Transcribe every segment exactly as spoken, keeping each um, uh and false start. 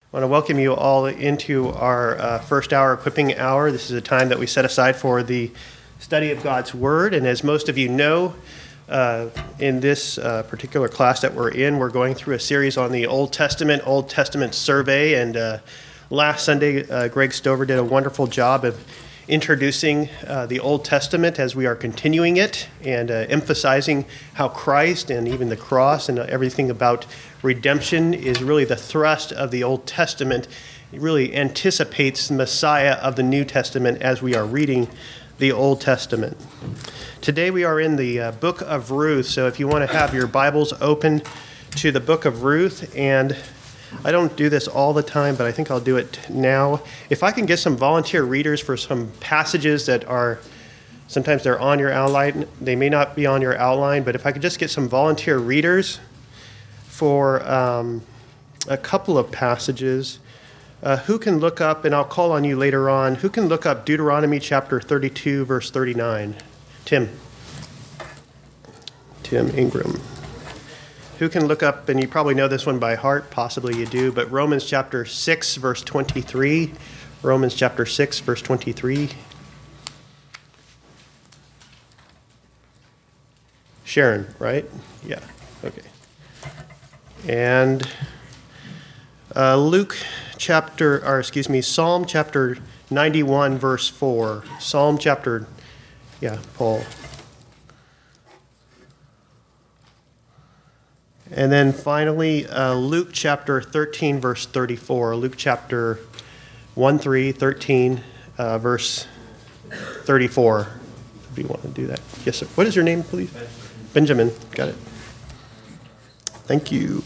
I want to welcome you all into our uh, first hour equipping hour. This is a time that we set aside for the study of God's Word. And as most of you know, uh, in this uh, particular class that we're in, we're going through a series on the Old Testament, Old Testament survey. And uh, last Sunday, uh, Greg Stover did a wonderful job of introducing uh, the Old Testament as we are continuing it and uh, emphasizing how Christ and even the cross and everything about redemption is really the thrust of the Old Testament. It really anticipates the Messiah of the New Testament as we are reading the Old Testament. Today we are in the uh, book of Ruth, so if you want to have your Bibles open to the book of Ruth, and I don't do this all the time, but I think I'll do it now. If I can get some volunteer readers for some passages that are, sometimes they're on your outline, they may not be on your outline, but if I could just get some volunteer readers for um, a couple of passages, uh, who can look up, and I'll call on you later on, who can look up Deuteronomy chapter thirty-two, verse thirty-nine? Tim. Tim Ingram. Who can look up, and you probably know this one by heart, possibly you do, but Romans chapter six, verse twenty-three. Romans chapter six, verse twenty-three. Sharon, right? Yeah, okay. And uh, Luke chapter, or excuse me, Psalm chapter ninety-one, verse four. Psalm chapter, yeah, Paul. And then finally, uh, Luke chapter thirteen, verse thirty-four. Luke chapter one, three, thirteen, uh, verse thirty-four. If you want to do that. Yes, sir. What is your name, please? Benjamin. Got it. Thank you.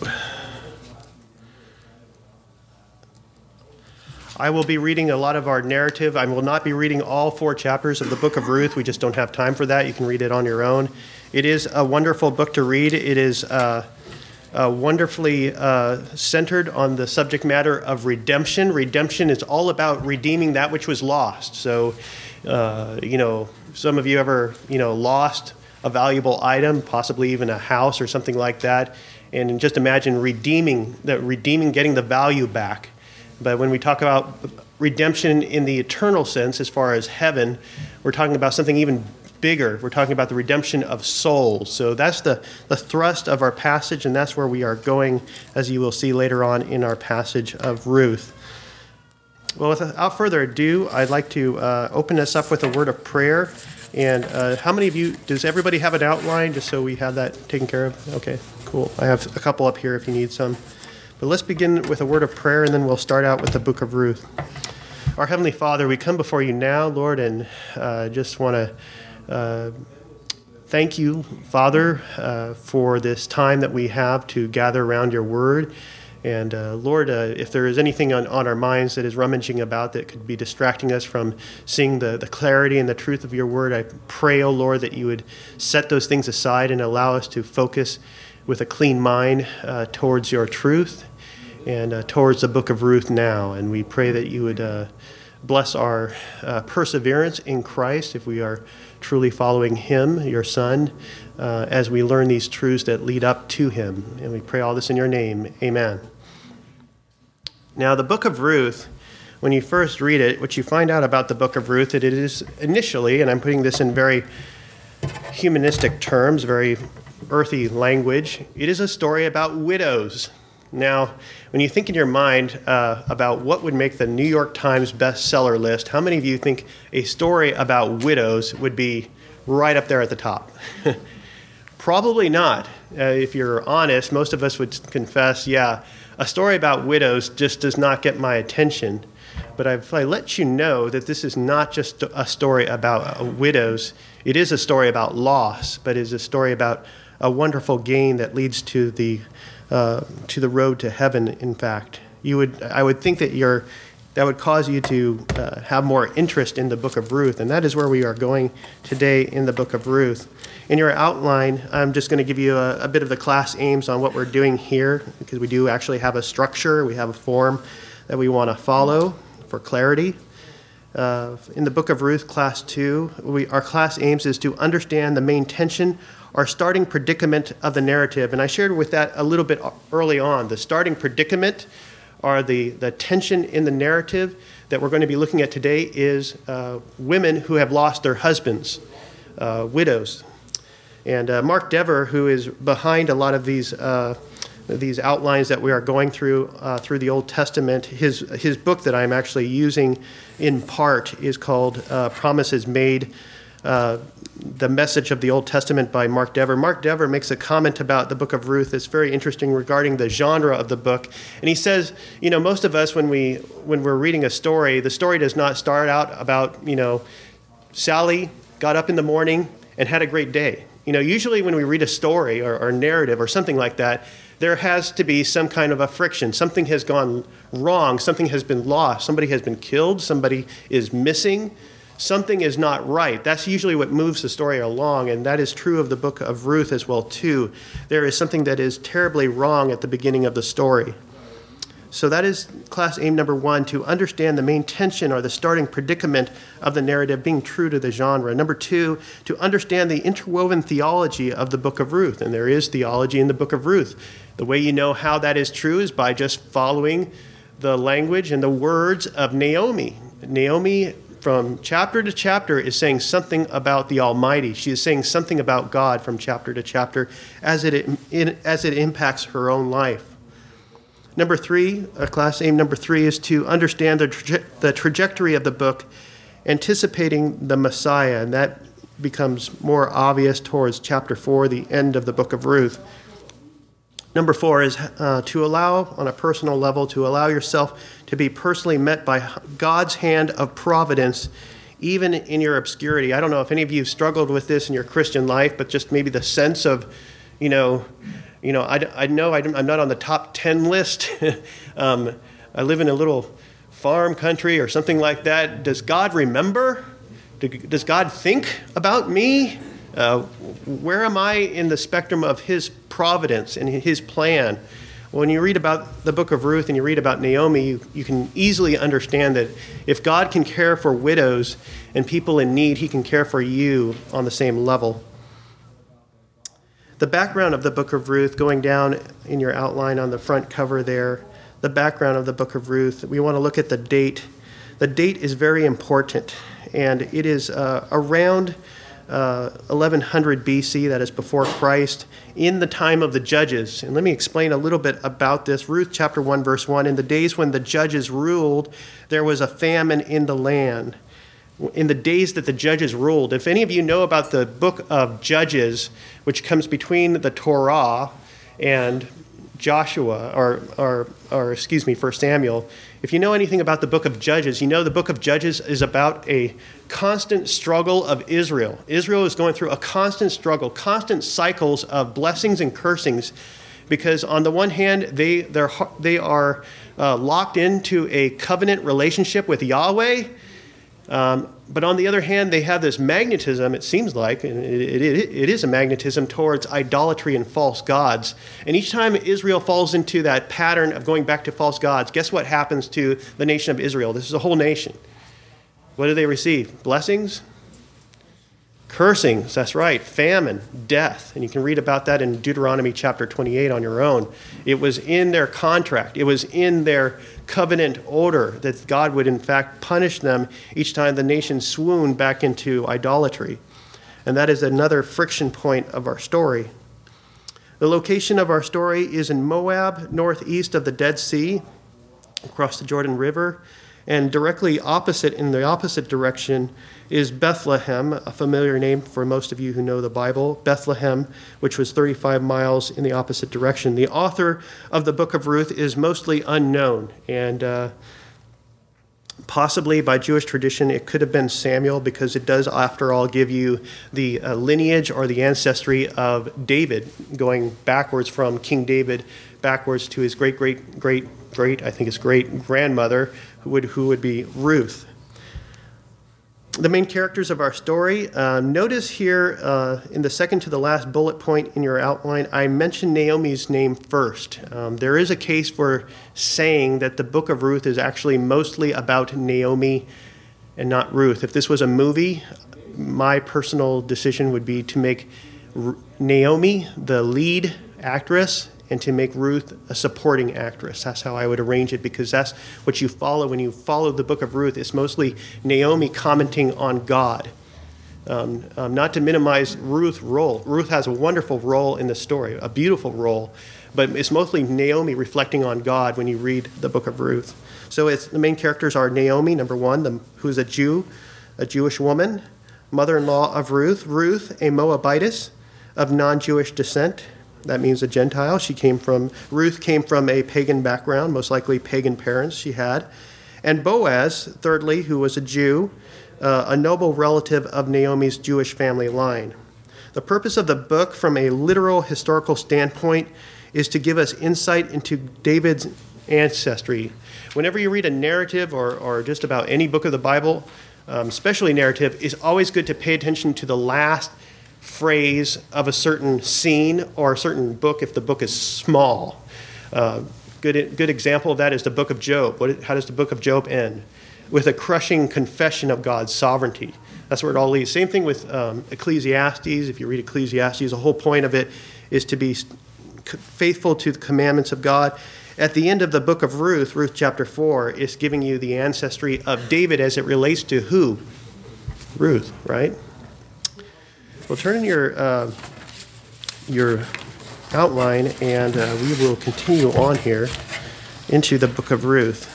I will be reading a lot of our narrative. I will not be reading all four chapters of the book of Ruth. We just don't have time for that. You can read it on your own. It is a wonderful book to read. It is uh, uh, wonderfully uh, centered on the subject matter of redemption. Redemption is all about redeeming that which was lost. So, uh, you know, some of you ever, you know, lost a valuable item, possibly even a house or something like that. And just imagine redeeming, the redeeming, getting the value back. But when we talk about redemption in the eternal sense, as far as heaven, we're talking about something even bigger. We're talking about the redemption of souls. So that's the, the thrust of our passage, and that's where we are going, as you will see later on in our passage of Ruth. Well, without further ado, I'd like to uh, open us up with a word of prayer. And uh, how many of you, does everybody have an outline, just so we have that taken care of? Okay, cool. I have a couple up here if you need some. But let's begin with a word of prayer, and then we'll start out with the book of Ruth. Our Heavenly Father, we come before you now, Lord, and uh, just want to uh, thank you, Father, uh, for this time that we have to gather around your word. And uh, Lord, uh, if there is anything on, on our minds that is rummaging about that could be distracting us from seeing the, the clarity and the truth of your word, I pray, oh Lord, that you would set those things aside and allow us to focus with a clean mind uh, towards your truth and uh, towards the book of Ruth now. And we pray that you would uh, bless our uh, perseverance in Christ if we are truly following him, your son, uh, as we learn these truths that lead up to him. And we pray all this in your name. Amen. Now, the book of Ruth, when you first read it, what you find out about the book of Ruth, that it is initially, and I'm putting this in very humanistic terms, very earthy language, it is a story about widows. Now, when you think in your mind uh, about what would make the New York Times bestseller list, how many of you think a story about widows would be right up there at the top? Probably not. Uh, if you're honest, most of us would confess, yeah, a story about widows just does not get my attention. But if I let you know that this is not just a story about uh, widows, it is a story about loss, but it is a story about a wonderful gain that leads to the uh, to the road to heaven. In fact, you would I would think that you're that would cause you to uh, have more interest in the book of Ruth, and that is where we are going today in the book of Ruth. In your outline, I'm just going to give you a, a bit of the class aims on what we're doing here, because we do actually have a structure, we have a form that we want to follow for clarity. Uh, in the book of Ruth, class two, we, our class aims is to understand the main tension, our starting predicament of the narrative. And I shared with that a little bit early on. The starting predicament are the, the tension in the narrative that we're going to be looking at today is uh, women who have lost their husbands, uh, widows. And uh, Mark Dever, who is behind a lot of these uh, these outlines that we are going through uh, through the Old Testament, his his book that I'm actually using in part is called uh, Promises Made, uh, the Message of the Old Testament by Mark Dever. Mark Dever makes a comment about the book of Ruth that's very interesting regarding the genre of the book. And he says, you know, most of us when, we, when we're reading a story, the story does not start out about, you know, Sally got up in the morning and had a great day. You know, usually when we read a story or, or narrative or something like that, there has to be some kind of a friction. Something has gone wrong. Something has been lost. Somebody has been killed. Somebody is missing. Something is not right. That's usually what moves the story along, and that is true of the book of Ruth as well, too. There is something that is terribly wrong at the beginning of the story. So that is class aim number one, to understand the main tension or the starting predicament of the narrative being true to the genre. Number two, to understand the interwoven theology of the book of Ruth. And there is theology in the book of Ruth. The way you know how that is true is by just following the language and the words of Naomi. Naomi, from chapter to chapter, is saying something about the Almighty. She is saying something about God from chapter to chapter as it, as it impacts her own life. Number three, uh, class aim number three is to understand the, traje- the trajectory of the book, anticipating the Messiah, and that becomes more obvious towards chapter four, the end of the book of Ruth. Number four is uh, to allow, on a personal level, to allow yourself to be personally met by God's hand of providence, even in your obscurity. I don't know if any of you struggled with this in your Christian life, but just maybe the sense of, you know, You know, I, I know I'm not on the top ten list. um, I live in a little farm country or something like that. Does God remember? Does God think about me? Uh, where am I in the spectrum of his providence and his plan? When you read about the book of Ruth and you read about Naomi, you, you can easily understand that if God can care for widows and people in need, he can care for you on the same level. The background of the book of Ruth, going down in your outline on the front cover there, the background of the book of Ruth, we want to look at the date. The date is very important, and it is uh, around uh, eleven hundred B C, that is before Christ, in the time of the judges. And let me explain a little bit about this. Ruth chapter one, verse one, in the days when the judges ruled, there was a famine in the land. In the days that the judges ruled. If any of you know about the book of Judges, which comes between the Torah and Joshua, or, or, or excuse me, First Samuel, if you know anything about the book of Judges, you know the book of Judges is about a constant struggle of Israel. Israel is going through a constant struggle, constant cycles of blessings and cursings, because on the one hand, they, they're, they are uh, locked into a covenant relationship with Yahweh. Um, but on the other hand, they have this magnetism, it seems like, and it, it, it is a magnetism towards idolatry and false gods. And each time Israel falls into that pattern of going back to false gods, guess what happens to the nation of Israel? This is a whole nation. What do they receive? Blessings? Cursings, that's right, famine, death. And you can read about that in Deuteronomy chapter twenty-eight on your own. It was in their contract. It was in their covenant order that God would in fact punish them each time the nation swooned back into idolatry. And that is another friction point of our story. The location of our story is in Moab, northeast of the Dead Sea, across the Jordan River. And directly opposite, in the opposite direction, is Bethlehem, a familiar name for most of you who know the Bible, Bethlehem, which was thirty-five miles in the opposite direction. The author of the book of Ruth is mostly unknown, and uh, possibly by Jewish tradition it could have been Samuel, because it does, after all, give you the uh, lineage or the ancestry of David, going backwards from King David backwards to his great, great, great, great, I think his great grandmother, who would, who would be Ruth. The main characters of our story. Uh, notice here uh, in the second to the last bullet point in your outline, I mentioned Naomi's name first. Um, there is a case for saying that the book of Ruth is actually mostly about Naomi and not Ruth. If this was a movie, my personal decision would be to make R- Naomi the lead actress and to make Ruth a supporting actress. That's how I would arrange it, because that's what you follow when you follow the book of Ruth. It's mostly Naomi commenting on God. Um, um, not to minimize Ruth's role. Ruth has a wonderful role in the story, a beautiful role, but it's mostly Naomi reflecting on God when you read the book of Ruth. So it's, the main characters are Naomi, number one, the, who's a Jew, a Jewish woman, mother-in-law of Ruth, Ruth, a Moabitess of non-Jewish descent. That means a Gentile. She came from, Ruth came from a pagan background, most likely pagan parents she had. And Boaz, thirdly, who was a Jew, Uh, a noble relative of Naomi's Jewish family line. The purpose of the book from a literal historical standpoint is to give us insight into David's ancestry. Whenever you read a narrative or, or just about any book of the Bible, um, especially narrative, it's always good to pay attention to the last phrase of a certain scene or a certain book if the book is small. Uh, good, good example of that is the book of Job. What, how does the book of Job end? With a crushing confession of God's sovereignty. That's where it all leads. Same thing with um, Ecclesiastes. If you read Ecclesiastes, the whole point of it is to be faithful to the commandments of God. At the end of the book of Ruth, Ruth chapter four, is giving you the ancestry of David as it relates to who? Ruth, right? Well, turn in your, uh, your outline, and uh, we will continue on here into the book of Ruth.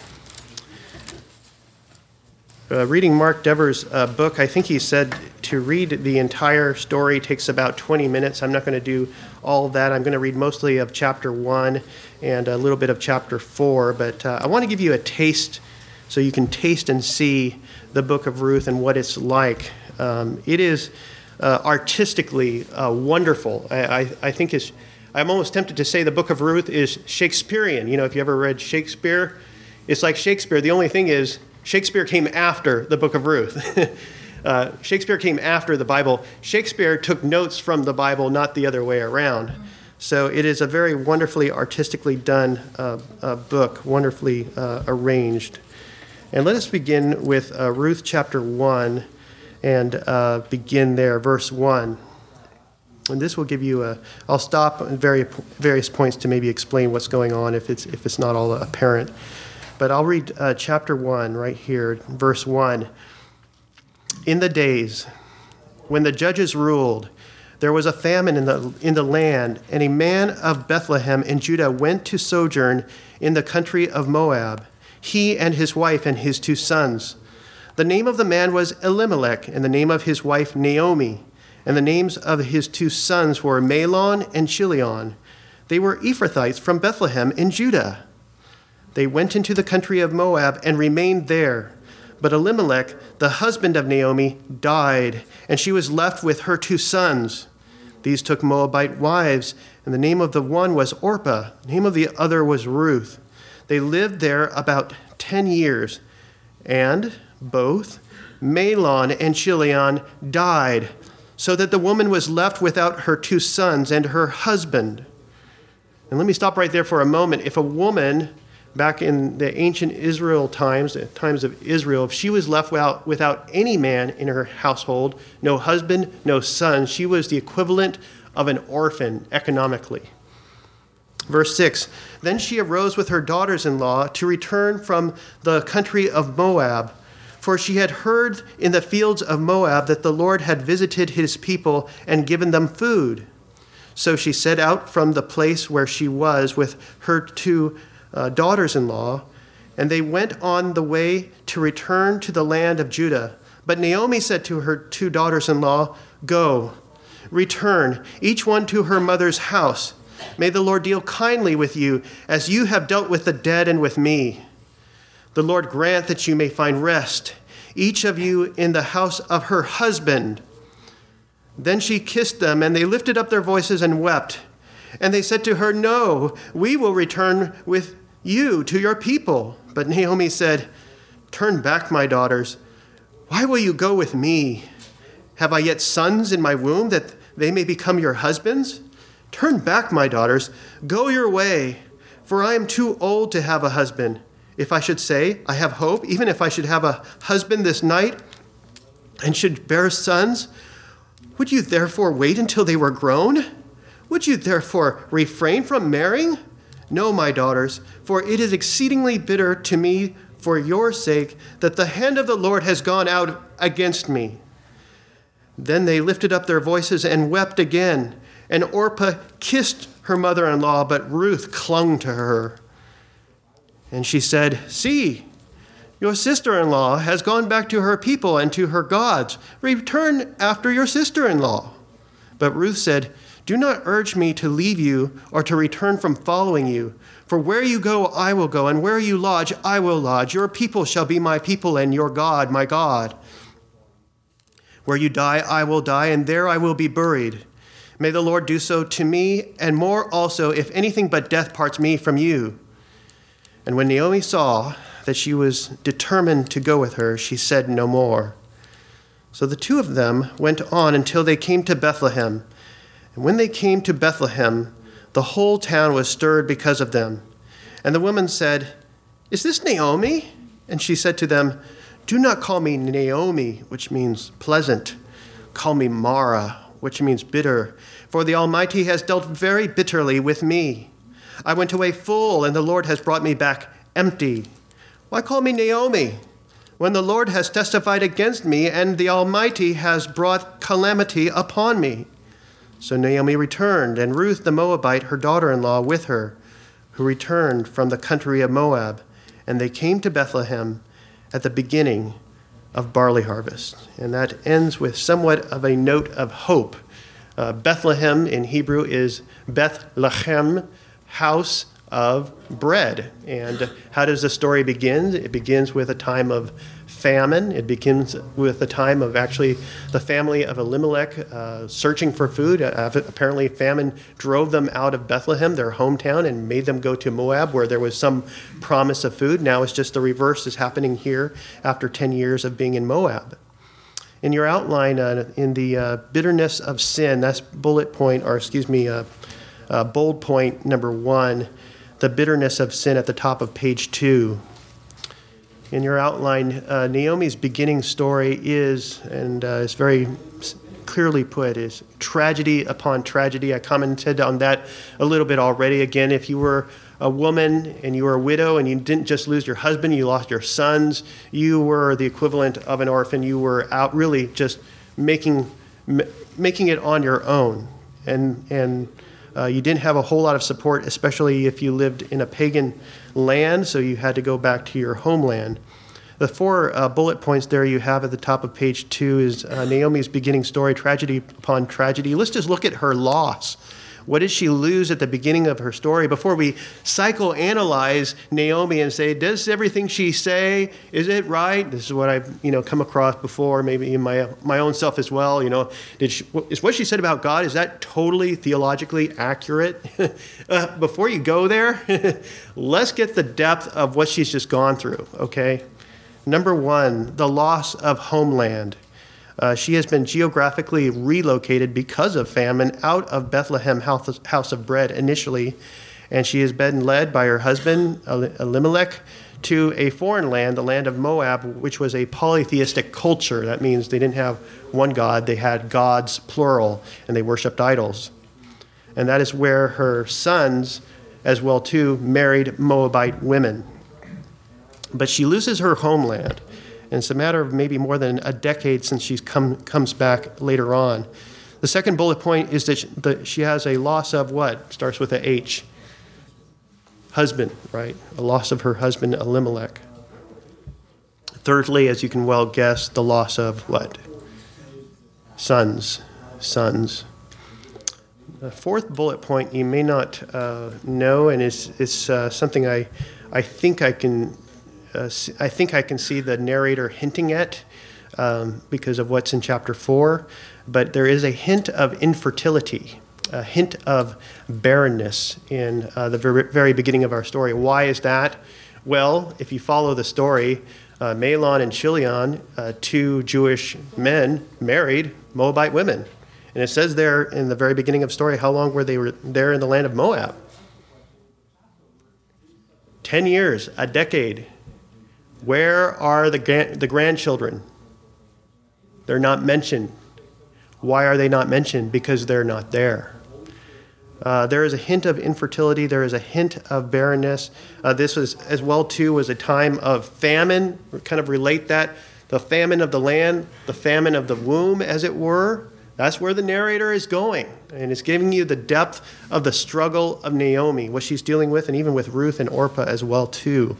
Uh, reading Mark Dever's uh, book, I think he said to read the entire story takes about twenty minutes. I'm not going to do all of that. I'm going to read mostly of chapter one and a little bit of chapter four. But uh, I want to give you a taste so you can taste and see the book of Ruth and what it's like. Um, it is uh, artistically uh, wonderful. I, I, I think it's, I'm almost tempted to say the book of Ruth is Shakespearean. You know, if you ever read Shakespeare, it's like Shakespeare. The only thing is, Shakespeare came after the book of Ruth. uh, Shakespeare came after the Bible. Shakespeare took notes from the Bible, not the other way around. So it is a very wonderfully artistically done uh, uh, book, wonderfully uh, arranged. And let us begin with uh, Ruth chapter one and uh, begin there, verse one. And this will give you a, I'll stop at very, various points to maybe explain what's going on if it's, if it's not all apparent. But I'll read uh, chapter one right here, verse one. In the days when the judges ruled, there was a famine in the in the land, and a man of Bethlehem in Judah went to sojourn in the country of Moab, he and his wife and his two sons. The name of the man was Elimelech, and the name of his wife Naomi, and the names of his two sons were Mahlon and Chilion. They were Ephrathites from Bethlehem in Judah. They went into the country of Moab and remained there. But Elimelech, the husband of Naomi, died, and she was left with her two sons. These took Moabite wives, and the name of the one was Orpah, the name of the other was Ruth. They lived there about ten years, and both Mahlon and Chilion died, so that the woman was left without her two sons and her husband. And let me stop right there for a moment. If a woman back in the ancient Israel times, the times of Israel, if she was left without, without any man in her household, no husband, no son, she was the equivalent of an orphan economically. Verse six, then she arose with her daughters-in-law to return from the country of Moab, for she had heard in the fields of Moab that the Lord had visited his people and given them food. So she set out from the place where she was with her two Uh, daughters-in-law, and they went on the way to return to the land of Judah. But Naomi said to her two daughters-in-law, go, return, each one to her mother's house. May the Lord deal kindly with you, as you have dealt with the dead and with me. The Lord grant that you may find rest, each of you in the house of her husband. Then she kissed them, and they lifted up their voices and wept. And they said to her, no, we will return with you to your people. But Naomi said, turn back, my daughters. Why will you go with me? Have I yet sons in my womb that they may become your husbands? Turn back, my daughters. Go your way, for I am too old to have a husband. If I should say, I have hope, even if I should have a husband this night and should bear sons, would you therefore wait until they were grown? Would you therefore refrain from marrying? No, my daughters, for it is exceedingly bitter to me for your sake that the hand of the Lord has gone out against me." Then they lifted up their voices and wept again, and Orpah kissed her mother-in-law, but Ruth clung to her. And she said, "See, your sister-in-law has gone back to her people and to her gods. Return after your sister-in-law." But Ruth said, "Do not urge me to leave you or to return from following you. For where you go, I will go, and where you lodge, I will lodge. Your people shall be my people, and your God, my God. Where you die, I will die, and there I will be buried. May the Lord do so to me, and more also, if anything but death parts me from you." And when Naomi saw that she was determined to go with her, she said no more. So the two of them went on until they came to Bethlehem. And when they came to Bethlehem, the whole town was stirred because of them. And the woman said, "Is this Naomi?" And she said to them, "Do not call me Naomi," which means pleasant. "Call me Mara," which means bitter. For the Almighty has dealt very bitterly with me. I went away full, and the Lord has brought me back empty. Why call me Naomi, when the Lord has testified against me, and the Almighty has brought calamity upon me? So Naomi returned, and Ruth the Moabite, her daughter-in-law, with her, who returned from the country of Moab. And they came to Bethlehem at the beginning of barley harvest. And that ends with somewhat of a note of hope. Uh, Bethlehem in Hebrew is Beth Lechem, house of bread. And how does the story begin? It begins with a time of famine. It begins with a time of actually the family of Elimelech uh, searching for food. Uh, apparently famine drove them out of Bethlehem, their hometown, and made them go to Moab, where there was some promise of food. Now it's just the reverse is happening here after ten years of being in Moab. In your outline, uh, in the uh, bitterness of sin, that's bullet point, or excuse me, uh, uh, bold point number one, the bitterness of sin at the top of page two. In your outline, uh, Naomi's beginning story is, and uh, is very clearly put, is tragedy upon tragedy. I commented on that a little bit already. Again, if you were a woman and you were a widow and you didn't just lose your husband, you lost your sons, you were the equivalent of an orphan. You were out really just making making it on your own. And and Uh, you didn't have a whole lot of support, especially if you lived in a pagan land, so you had to go back to your homeland. The four uh, bullet points there you have at the top of page two is uh, Naomi's beginning story, tragedy upon tragedy. Let's just look at her loss. What did she lose at the beginning of her story before we psychoanalyze Naomi and say, does everything she say, is it right? This is what I've you know come across before, maybe in my my own self as well. You know, did she, is what she said about God, is that totally theologically accurate? uh, before you go there, let's get the depth of what she's just gone through. Okay, number one, the loss of homeland. Uh, she has been geographically relocated because of famine out of Bethlehem House of Bread initially, and she has been led by her husband, Elimelech, to a foreign land, the land of Moab, which was a polytheistic culture. That means they didn't have one God, they had gods, plural, and they worshipped idols. And that is where her sons, as well too, married Moabite women. But she loses her homeland. And it's a matter of maybe more than a decade since she come, comes back later on. The second bullet point is that she, that she has a loss of what? Starts with a H. Husband, right? A loss of her husband, Elimelech. Thirdly, as you can well guess, the loss of what? Sons. Sons. The fourth bullet point you may not uh, know, and it's, it's uh, something I, I think I can... Uh, I think I can see the narrator hinting at um, because of what's in chapter four, but there is a hint of infertility, a hint of barrenness in uh, the very, very beginning of our story. Why is that? Well, if you follow the story, uh, Mahlon and Chilion, uh, two Jewish men, married Moabite women. And it says there in the very beginning of the story, how long were they were there in the land of Moab? Ten years, a decade. Where are the, the grandchildren? They're not mentioned. Why are they not mentioned? Because they're not there. Uh, there is a hint of infertility. There is a hint of barrenness. Uh, this was, as well, too, was a time of famine. We kind of relate that. The famine of the land, the famine of the womb, as it were. That's where the narrator is going. And it's giving you the depth of the struggle of Naomi, what she's dealing with, and even with Ruth and Orpah as well, too.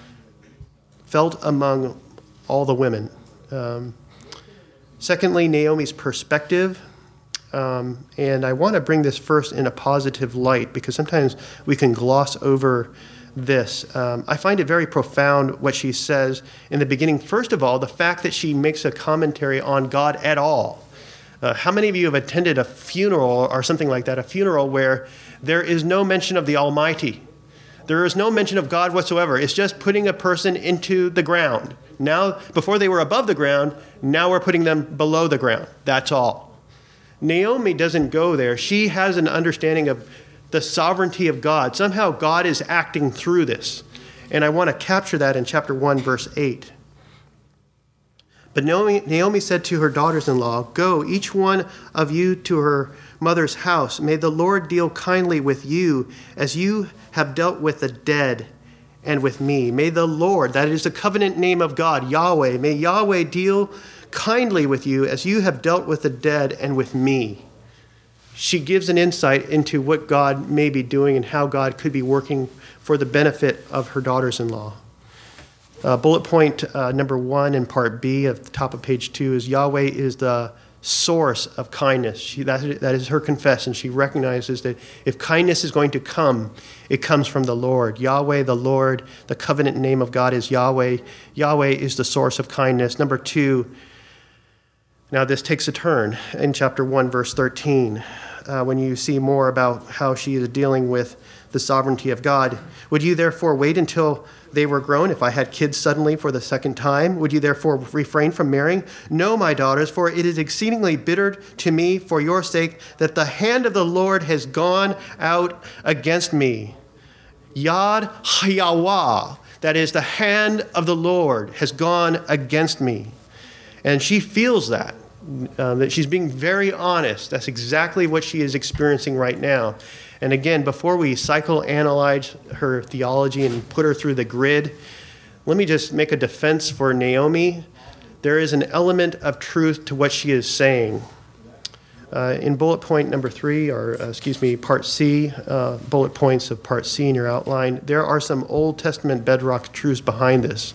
Felt among all the women. Um, secondly, Naomi's perspective. Um, and I want to bring this first in a positive light because sometimes we can gloss over this. Um, I find it very profound what she says in the beginning. First of all, the fact that she makes a commentary on God at all. Uh, how many of you have attended a funeral or something like that, a funeral where there is no mention of the Almighty? There is no mention of God whatsoever. It's just putting a person into the ground. Now, before they were above the ground, now we're putting them below the ground. That's all. Naomi doesn't go there. She has an understanding of the sovereignty of God. Somehow God is acting through this. And I want to capture that in chapter one, verse eight. But Naomi, Naomi said to her daughters-in-law, "Go, each one of you to her mother's house. May the Lord deal kindly with you as you have dealt with the dead and with me. May the Lord," that is the covenant name of God, Yahweh, "may Yahweh deal kindly with you as you have dealt with the dead and with me." She gives an insight into what God may be doing and how God could be working for the benefit of her daughters-in-law. Uh, bullet point uh, number one in part B of the top of page two is Yahweh is the source of kindness. She, that, that is her confession. She recognizes that if kindness is going to come, it comes from the Lord. Yahweh, the Lord, the covenant name of God is Yahweh. Yahweh is the source of kindness. Number two, now this takes a turn in chapter one, verse thirteen, uh, when you see more about how she is dealing with the sovereignty of God. "Would you therefore wait until they were grown, if I had kids suddenly for the second time? Would you therefore refrain from marrying? No, my daughters, for it is exceedingly bitter to me for your sake that the hand of the Lord has gone out against me." Yad Yahweh, that is, the hand of the Lord has gone against me. And she feels that, uh, that she's being very honest. That's exactly what she is experiencing right now. And again, before we psychoanalyze her theology and put her through the grid, let me just make a defense for Naomi. There is an element of truth to what she is saying. Uh, in bullet point number three, or uh, excuse me, part C, uh, bullet points of part C in your outline, there are some Old Testament bedrock truths behind this.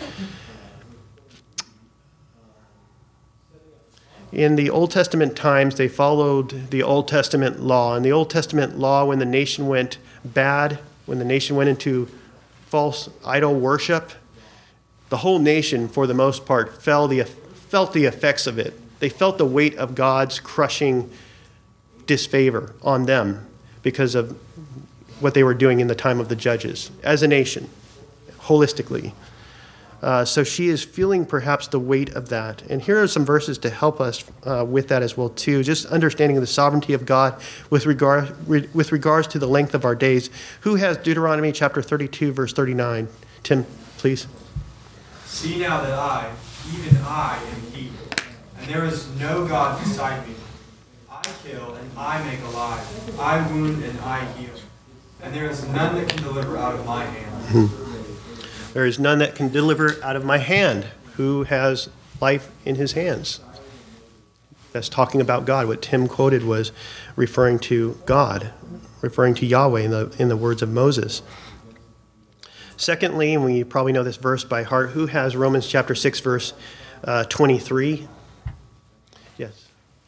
In the Old Testament times, they followed the Old Testament law. And the Old Testament law, when the nation went bad, when the nation went into false idol worship, the whole nation, for the most part, felt the, felt the effects of it. They felt the weight of God's crushing disfavor on them because of what they were doing in the time of the judges as a nation, holistically. Uh, so she is feeling perhaps the weight of that. And here are some verses to help us uh, with that as well, too. Just understanding the sovereignty of God with regard re, with regards to the length of our days. Who has Deuteronomy chapter thirty-two, verse thirty-nine? Tim, please. "See now that I, even I, am He, and there is no God beside me. I kill and I make alive. I wound and I heal. And there is none that can deliver out of my hand." Mm-hmm. There is none that can deliver out of my hand. Who has life in his hands? That's talking about God. What Tim quoted was referring to God, referring to Yahweh in the, in the words of Moses. Secondly, and we probably know this verse by heart, who has Romans chapter six, verse uh, twenty-three? Yes.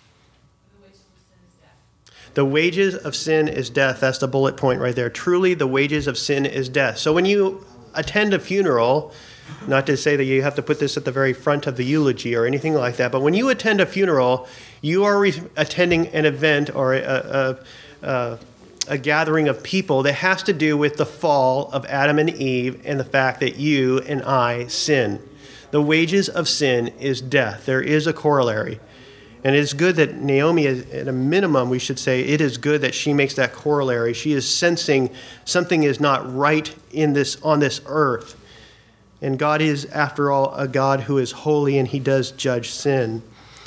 The wages of sin is death. That's the bullet point right there. Truly, the wages of sin is death. So when you attend a funeral, not to say that you have to put this at the very front of the eulogy or anything like that, but when you attend a funeral, you are re- attending an event or a, a, a, a gathering of people that has to do with the fall of Adam and Eve and the fact that you and I sin. The wages of sin is death. There is a corollary. And it is good that Naomi, is, at a minimum, we should say, it is good that she makes that corollary. She is sensing something is not right in this on this earth. And God is, after all, a God who is holy, and he does judge sin.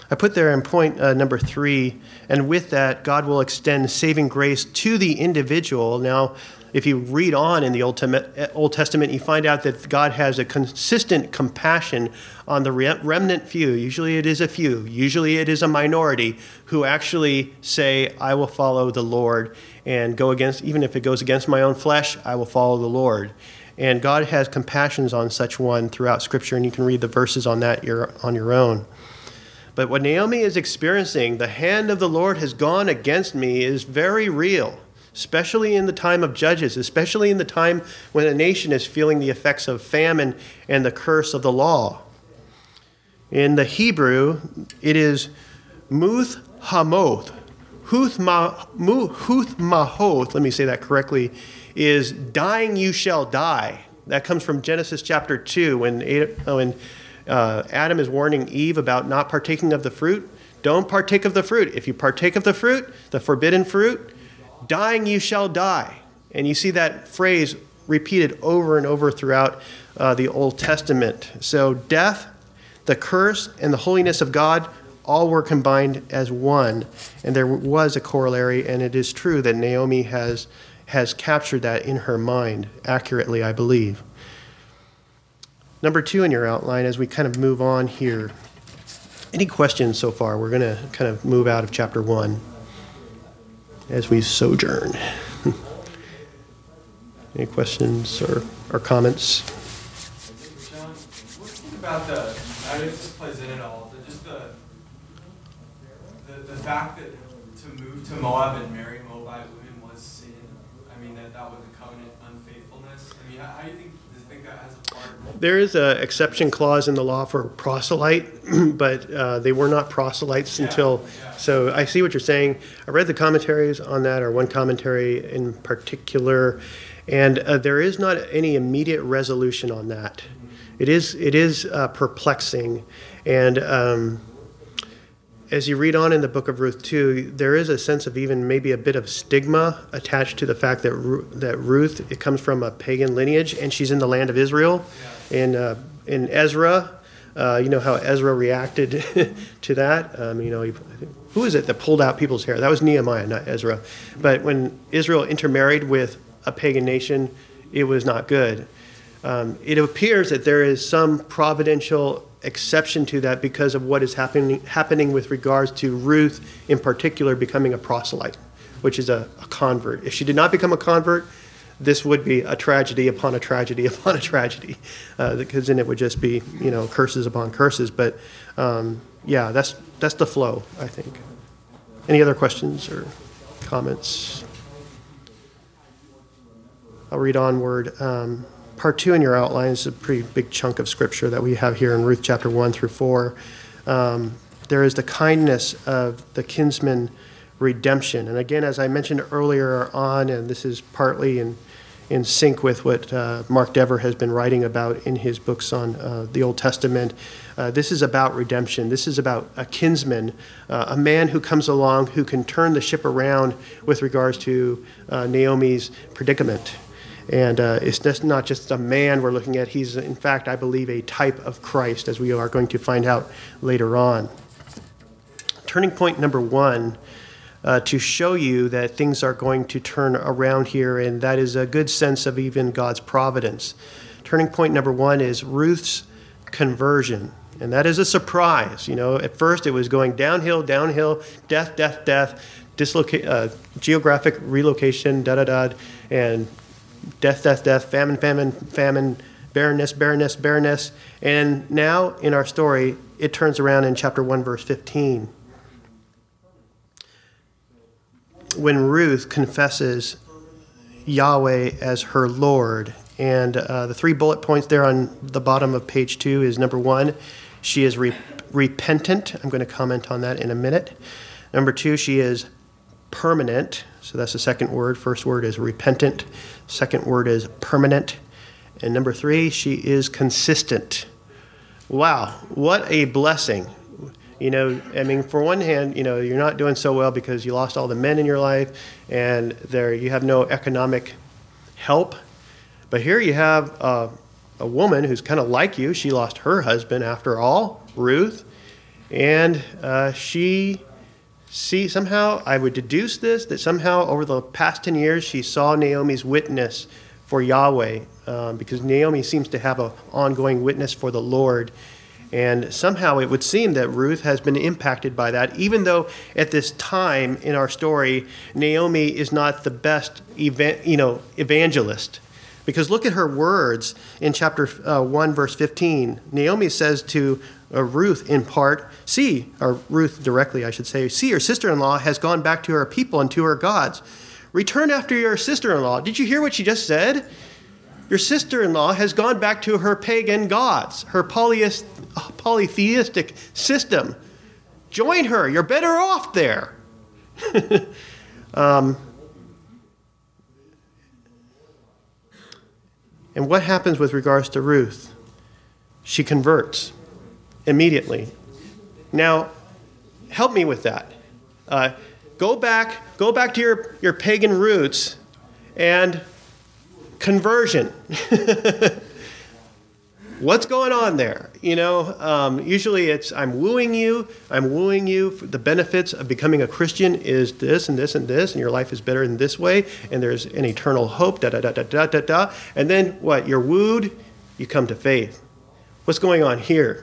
I put there in point uh, number three, and with that, God will extend saving grace to the individual. Now, if you read on in the Old Testament, you find out that God has a consistent compassion on the remnant few. Usually it is a few. Usually it is a minority who actually say, I will follow the Lord and go against, even if it goes against my own flesh, I will follow the Lord. And God has compassions on such one throughout Scripture, and you can read the verses on that on your own. But what Naomi is experiencing, the hand of the Lord has gone against me, is very real, especially in the time of Judges, especially in the time when a nation is feeling the effects of famine and the curse of the law. In the Hebrew, it is Muth Hamoth. Huth Mahoth, let me say that correctly, is dying you shall die. That comes from Genesis chapter two, when when uh, Adam is warning Eve about not partaking of the fruit. Don't partake of the fruit. If you partake of the fruit, the forbidden fruit, dying you shall die. And you see that phrase repeated over and over throughout uh, the Old Testament. So death, the curse, and the holiness of God all were combined as one. And there was a corollary, and it is true that Naomi has has captured that in her mind accurately, I believe. Number two in your outline, as we kind of move on here. Any questions so far? We're going to kind of move out of chapter one as we sojourn. Any questions or, or comments? John, what do you think about the, I guess this plays in it all, the, just the, the the fact that to move to Moab and marry Moabite women was sin? I mean, that that was a covenant unfaithfulness. I mean, how, how do you think, do you think that has a part? There is an exception clause in the law for proselyte, but uh, they were not proselytes Yeah, until, yeah. so I see what you're saying. I read the commentaries on that, or one commentary in particular, and uh, there is not any immediate resolution on that. It is it is uh, perplexing, and um, as you read on in the book of Ruth too, there is a sense of even maybe a bit of stigma attached to the fact that Ru- that Ruth, it comes from a pagan lineage, and she's in the land of Israel. In uh, in Ezra, uh, you know how Ezra reacted to that. Um, you know, he, who is it that pulled out people's hair? That was Nehemiah, not Ezra. But when Israel intermarried with a pagan nation, it was not good. Um, it appears that there is some providential exception to that because of what is happening happening with regards to Ruth in particular becoming a proselyte, which is a, a convert. If she did not become a convert, this would be a tragedy upon a tragedy upon a tragedy, uh, because then it would just be, you know, curses upon curses. But um, yeah, that's that's the flow, I think. Any other questions or comments? I'll read onward. Um, Part two in your outline is a pretty big chunk of scripture that we have here in Ruth chapter one through four. Um, there is the kindness of the kinsman redemption. And again, as I mentioned earlier on, and this is partly in, in sync with what uh, Mark Dever has been writing about in his books on uh, the Old Testament, uh, this is about redemption. This is about a kinsman, uh, a man who comes along who can turn the ship around with regards to uh, Naomi's predicament. And uh, it's just not just a man we're looking at. He's, in fact, I believe, a type of Christ, as we are going to find out later on. Turning point number one, uh, to show you that things are going to turn around here, and that is a good sense of even God's providence. Turning point number one is Ruth's conversion. And that is a surprise. You know, at first it was going downhill, downhill, death, death, death, disloca- uh, geographic relocation, da-da-da, and death, death, death, famine, famine, famine, barrenness, barrenness, barrenness. And now in our story, it turns around in chapter one, verse fifteen. When Ruth confesses Yahweh as her Lord. And uh, the three bullet points there on the bottom of page two is number one, she is re- repentant. I'm going to comment on that in a minute. Number two, she is permanent. So that's the second word. First word is repentant. Second word is permanent. And number three, she is consistent. Wow, what a blessing. You know, I mean, for one hand, you know, you're not doing so well because you lost all the men in your life and there you have no economic help. But here you have uh, a woman who's kind of like you. She lost her husband after all, Ruth. And uh, she see somehow, I would deduce this, that somehow over the past ten years, she saw Naomi's witness for Yahweh, um, because Naomi seems to have an ongoing witness for the Lord. And somehow it would seem that Ruth has been impacted by that, even though at this time in our story, Naomi is not the best evan- you know, evangelist. Because look at her words in chapter uh, one, verse fifteen. Naomi says to uh, Ruth in part, see, or Ruth directly, I should say, see, your sister-in-law has gone back to her people and to her gods. Return after your sister-in-law. Did you hear what she just said? Your sister-in-law has gone back to her pagan gods, her polyist, polytheistic system. Join her. You're better off there. um, and what happens with regards to Ruth? She converts immediately. Now, help me with that. Uh, go back, go back to your, your pagan roots and conversion. What's going on there? You know, um, usually it's I'm wooing you, I'm wooing you. For the benefits of becoming a Christian is this and this and this, and your life is better in this way, and there's an eternal hope, da da da da da da da. And then what? You're wooed, you come to faith. What's going on here?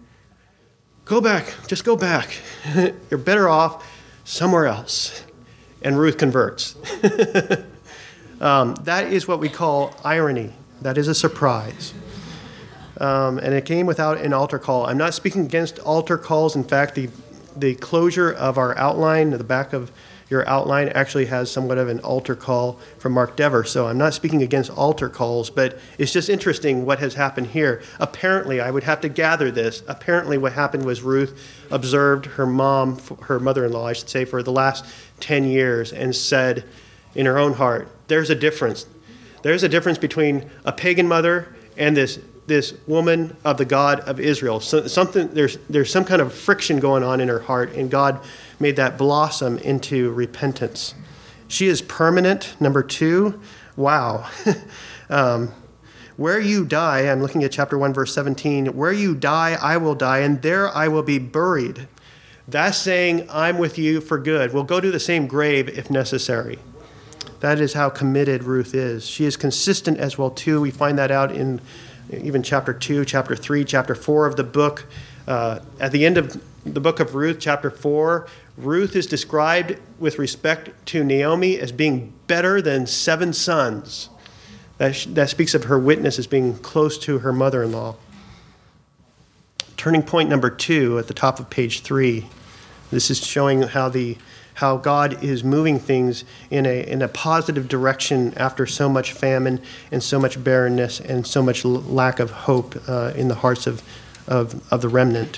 Go back, just go back. You're better off somewhere else. And Ruth converts. um, that is what we call irony. That is a surprise. Um, and it came without an altar call. I'm not speaking against altar calls. In fact, the the closure of our outline, the back of your outline, actually has somewhat of an altar call from Mark Dever. So I'm not speaking against altar calls, but it's just interesting what has happened here. Apparently, I would have to gather this. Apparently, what happened was Ruth observed her mom, her mother-in-law, I should say, for the last ten years and said in her own heart, there's a difference. There's a difference between a pagan mother and this this woman of the God of Israel. So something there's there's some kind of friction going on in her heart, and God made that blossom into repentance. She is permanent. Number two, wow. um, where you die, I'm looking at chapter one, verse seventeen, where you die, I will die, and there I will be buried. That's saying I'm with you for good. We'll go to the same grave if necessary. That is how committed Ruth is. She is consistent as well, too. We find that out in even chapter two, chapter three, chapter four of the book. Uh, at the end of the book of Ruth, chapter four, Ruth is described with respect to Naomi as being better than seven sons. That, sh- that speaks of her witness as being close to her mother-in-law. Turning point number two at the top of page three. This is showing how the how God is moving things in a in a positive direction after so much famine and so much barrenness and so much l- lack of hope uh, in the hearts of, of of the remnant.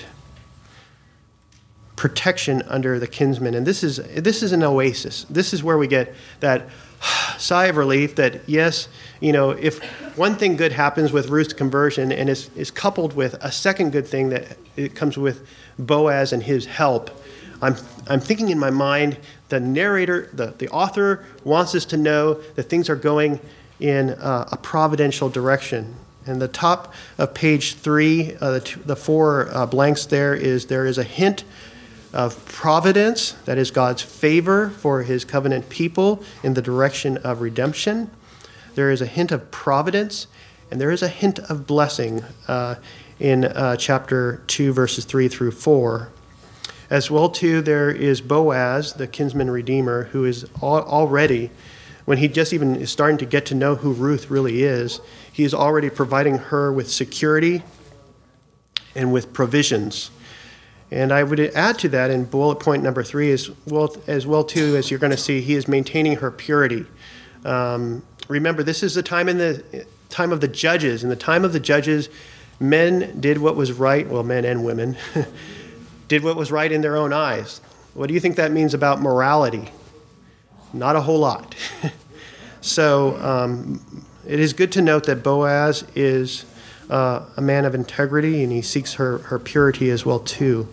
Protection under the kinsman, and this is this is an oasis. This is where we get that sigh of relief that yes, you know, if one thing good happens with Ruth's conversion and is is coupled with a second good thing that it comes with Boaz and his help. I'm I'm thinking in my mind, the narrator, the, the author wants us to know that things are going in uh, a providential direction. And the top of page three, uh, the, two, the four uh, blanks there is there is a hint of providence, that is God's favor for his covenant people in the direction of redemption. There is a hint of providence, and there is a hint of blessing uh, in uh, chapter two, verses three through four. As well, too, there is Boaz, the kinsman redeemer, who is al- already, when he just even is starting to get to know who Ruth really is, he is already providing her with security and with provisions. And I would add to that in bullet point number three as well, as well too, as you're going to see, he is maintaining her purity. Um, remember, this is the time in the time of the judges. In the time of the judges, men did what was right, well, men and women, did what was right in their own eyes. What do you think that means about morality? Not a whole lot. So um, it is good to note that Boaz is uh, a man of integrity, and he seeks her, her purity as well too.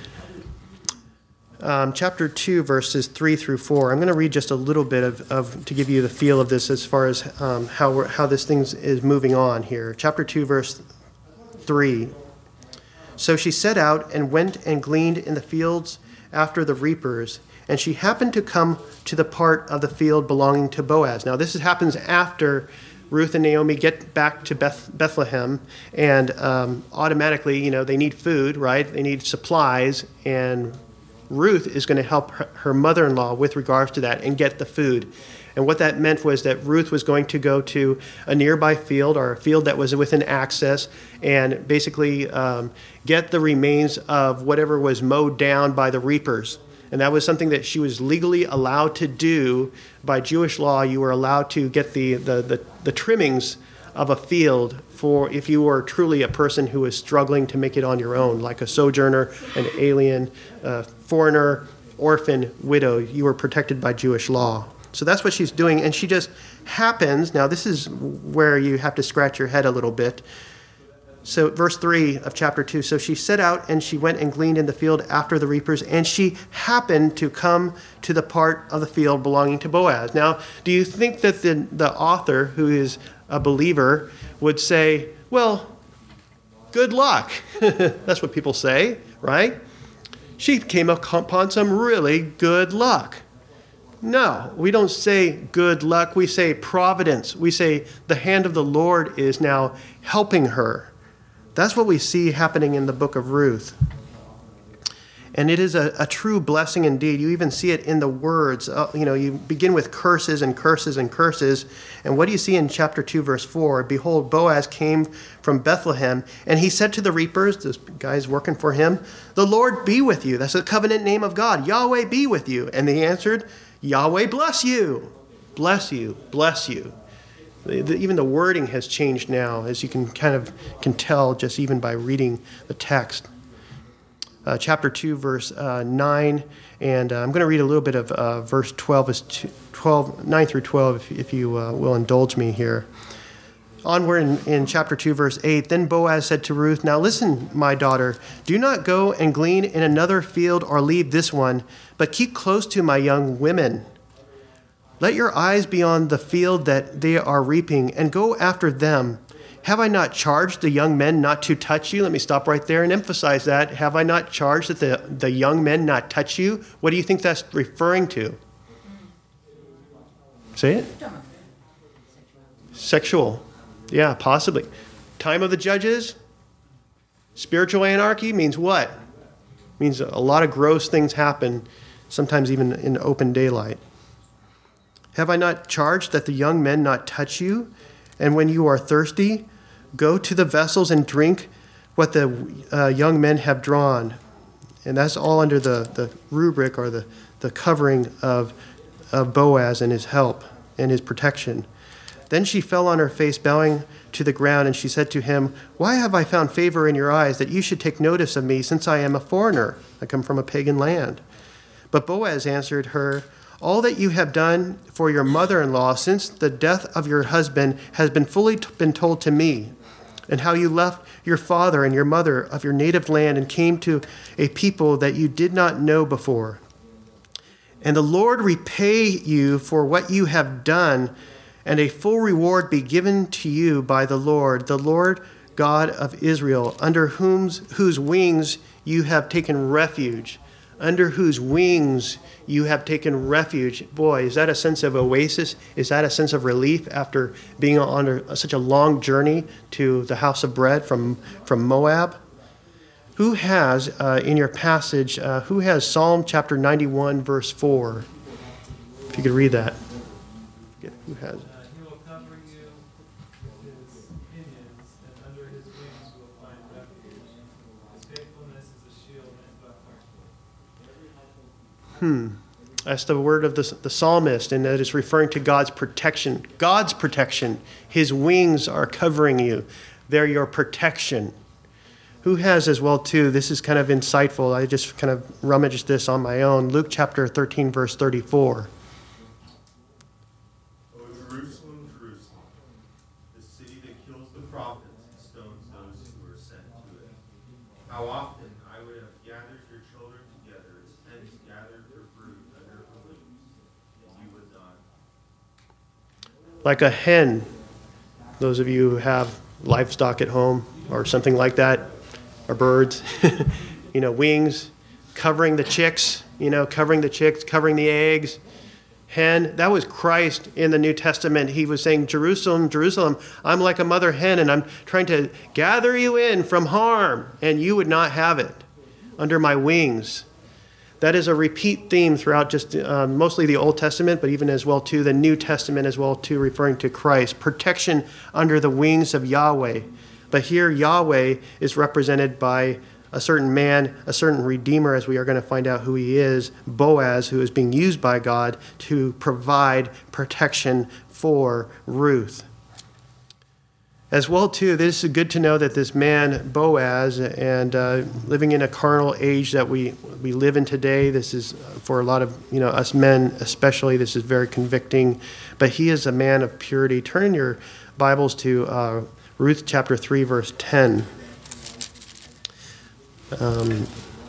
Um, chapter two, verses three through four. I'm going to read just a little bit of, of to give you the feel of this as far as um, how we're, how this thing is moving on here. Chapter two, verse three. So she set out and went and gleaned in the fields after the reapers, and she happened to come to the part of the field belonging to Boaz. Now, this is, happens after Ruth and Naomi get back to Beth, Bethlehem, and um, automatically, you know, they need food, right? They need supplies, and Ruth is going to help her, her mother-in-law with regards to that and get the food. And what that meant was that Ruth was going to go to a nearby field, or a field that was within access, and basically um, get the remains of whatever was mowed down by the reapers. And that was something that she was legally allowed to do. By Jewish law, you were allowed to get the, the, the, the trimmings of a field for if you were truly a person who was struggling to make it on your own, like a sojourner, an alien, a foreigner, orphan, widow. You were protected by Jewish law. So that's what she's doing, and she just happens, now this is where you have to scratch your head a little bit. So verse three of chapter two, so she set out and she went and gleaned in the field after the reapers, and she happened to come to the part of the field belonging to Boaz. Now, do you think that the, the author, who is a believer, would say, well, good luck? That's what people say, right? She came upon some really good luck. No, we don't say good luck. We say providence. We say the hand of the Lord is now helping her. That's what we see happening in the book of Ruth. And it is a, a true blessing indeed. You even see it in the words. Uh, you know, you begin with curses and curses and curses. And what do you see in chapter two, verse four? Behold, Boaz came from Bethlehem, and he said to the reapers, this guy's working for him, the Lord be with you. That's the covenant name of God. Yahweh be with you. And they answered, Yahweh bless you, bless you, bless you. The, the, even the wording has changed now, as you can kind of can tell just even by reading the text. Uh, chapter two, verse uh, nine, and uh, I'm going to read a little bit of uh, verse twelve, is twelve, nine through twelve, if, if you uh, will indulge me here. Onward in, in chapter two, verse eight, then Boaz said to Ruth, now listen, my daughter, do not go and glean in another field or leave this one, but keep close to my young women. Let your eyes be on the field that they are reaping, and go after them. Have I not charged the young men not to touch you? Let me stop right there and emphasize that. Have I not charged that the, the young men not touch you? What do you think that's referring to? Say it. Sexual. Yeah, possibly. Time of the judges, spiritual anarchy means what? Means a lot of gross things happen, sometimes even in open daylight. Have I not charged that the young men not touch you? And when you are thirsty, go to the vessels and drink what the uh, young men have drawn. And that's all under the, the rubric or the, the covering of, of Boaz and his help and his protection. Then she fell on her face, bowing to the ground, and she said to him, why have I found favor in your eyes that you should take notice of me, since I am a foreigner? I come from a pagan land. But Boaz answered her, all that you have done for your mother-in-law since the death of your husband has been fully t- been told to me, and how you left your father and your mother of your native land and came to a people that you did not know before. And the Lord repay you for what you have done, and a full reward be given to you by the Lord, the Lord God of Israel, under whom's, whose wings you have taken refuge. Under whose wings you have taken refuge. Boy, is that a sense of oasis? Is that a sense of relief after being on a, such a long journey to the house of bread from, from Moab? Who has, uh, in your passage, uh, who has Psalm chapter ninety-one, verse four? If you could read that. Who has it? Hmm. That's the word of the, the psalmist, and that is referring to God's protection. God's protection. His wings are covering you. They're your protection. Who has as well, too, this is kind of insightful. I just kind of rummaged this on my own. Luke chapter thirteen, verse thirty-four. O Jerusalem, Jerusalem, the city that kills the prophets and stones those who are sent to it. How often I would have gathered your children together as hens gather their brood under the leaves, and you would not. Like a hen, those of you who have livestock at home or something like that, or birds, you know, wings, covering the chicks, you know, covering the chicks, covering the eggs. Hen, that was Christ in the New Testament. He was saying, Jerusalem, Jerusalem, I'm like a mother hen, and I'm trying to gather you in from harm, and you would not have it under my wings. That is a repeat theme throughout just uh, mostly the Old Testament, but even as well too the New Testament as well too, referring to Christ. Protection under the wings of Yahweh. But here Yahweh is represented by a certain man, a certain redeemer, as we are going to find out who he is, Boaz, who is being used by God to provide protection for Ruth. As well, too, this is good to know that this man, Boaz, and uh, living in a carnal age that we, we live in today, this is, for a lot of, you know, us men especially, this is very convicting. But he is a man of purity. Turn in your Bibles to uh, Ruth chapter three, verse ten. Um,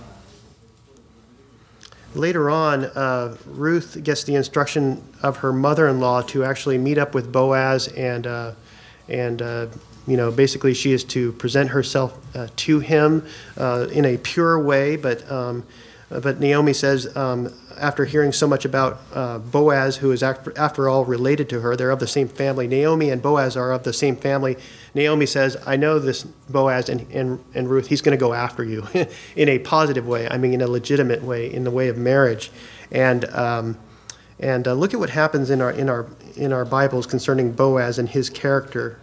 later on, uh, Ruth gets the instruction of her mother-in-law to actually meet up with Boaz, and uh, and uh, you know, basically she is to present herself uh, to him uh, in a pure way. But um, but Naomi says, um, after hearing so much about uh, Boaz, who is after, after all related to her, they're of the same family. Naomi and Boaz are of the same family. Naomi says, I know this Boaz and, and, and Ruth, he's going to go after you in a positive way. I mean, in a legitimate way, in the way of marriage. And um, and uh, look at what happens in our in our in our Bibles concerning Boaz and his character.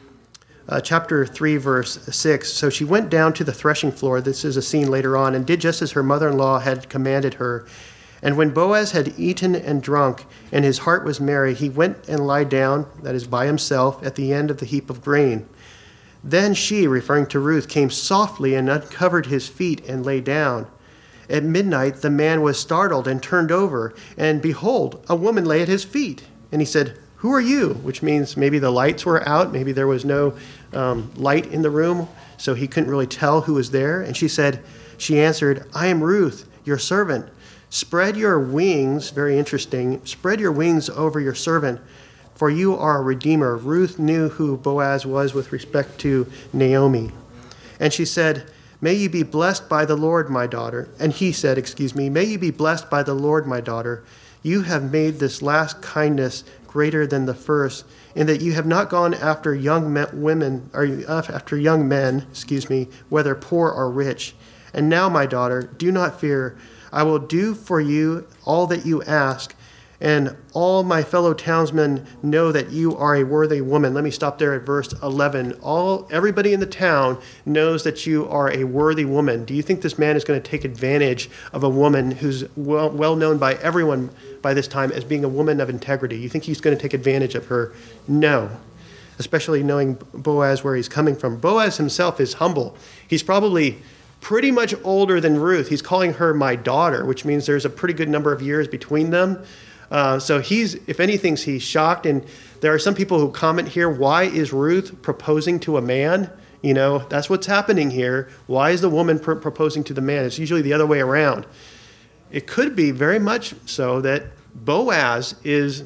Uh, chapter three, verse six. So she went down to the threshing floor. This is a scene later on, and did just as her mother-in-law had commanded her. And when Boaz had eaten and drunk, and his heart was merry, he went and lay down, that is, by himself, at the end of the heap of grain. Then she, referring to Ruth, came softly and uncovered his feet and lay down. At midnight the man was startled and turned over, and behold, a woman lay at his feet. And he said, Who are you? Which means maybe the lights were out, maybe there was no um, light in the room, so he couldn't really tell who was there. And she said, she answered, I am Ruth, your servant. Spread your wings, very interesting, spread your wings over your servant, for you are a redeemer. Ruth knew who Boaz was with respect to Naomi. And she said, May you be blessed by the Lord, my daughter. And he said, excuse me, May you be blessed by the Lord, my daughter. You have made this last kindness greater than the first, in that you have not gone after young men, women, or after young men, excuse me, whether poor or rich. And now, my daughter, do not fear. I will do for you all that you ask, and all my fellow townsmen know that you are a worthy woman. Let me stop there at verse eleven. All everybody in the town knows that you are a worthy woman. Do you think this man is going to take advantage of a woman who's well, well known by everyone by this time as being a woman of integrity? You think he's going to take advantage of her? No. Especially knowing Boaz, where he's coming from. Boaz himself is humble. He's probably pretty much older than Ruth. He's calling her my daughter, which means there's a pretty good number of years between them. Uh, so he's, if anything, he's shocked. And there are some people who comment here, why is Ruth proposing to a man? You know, that's what's happening here. Why is the woman pr- proposing to the man? It's usually the other way around. It could be very much so that Boaz is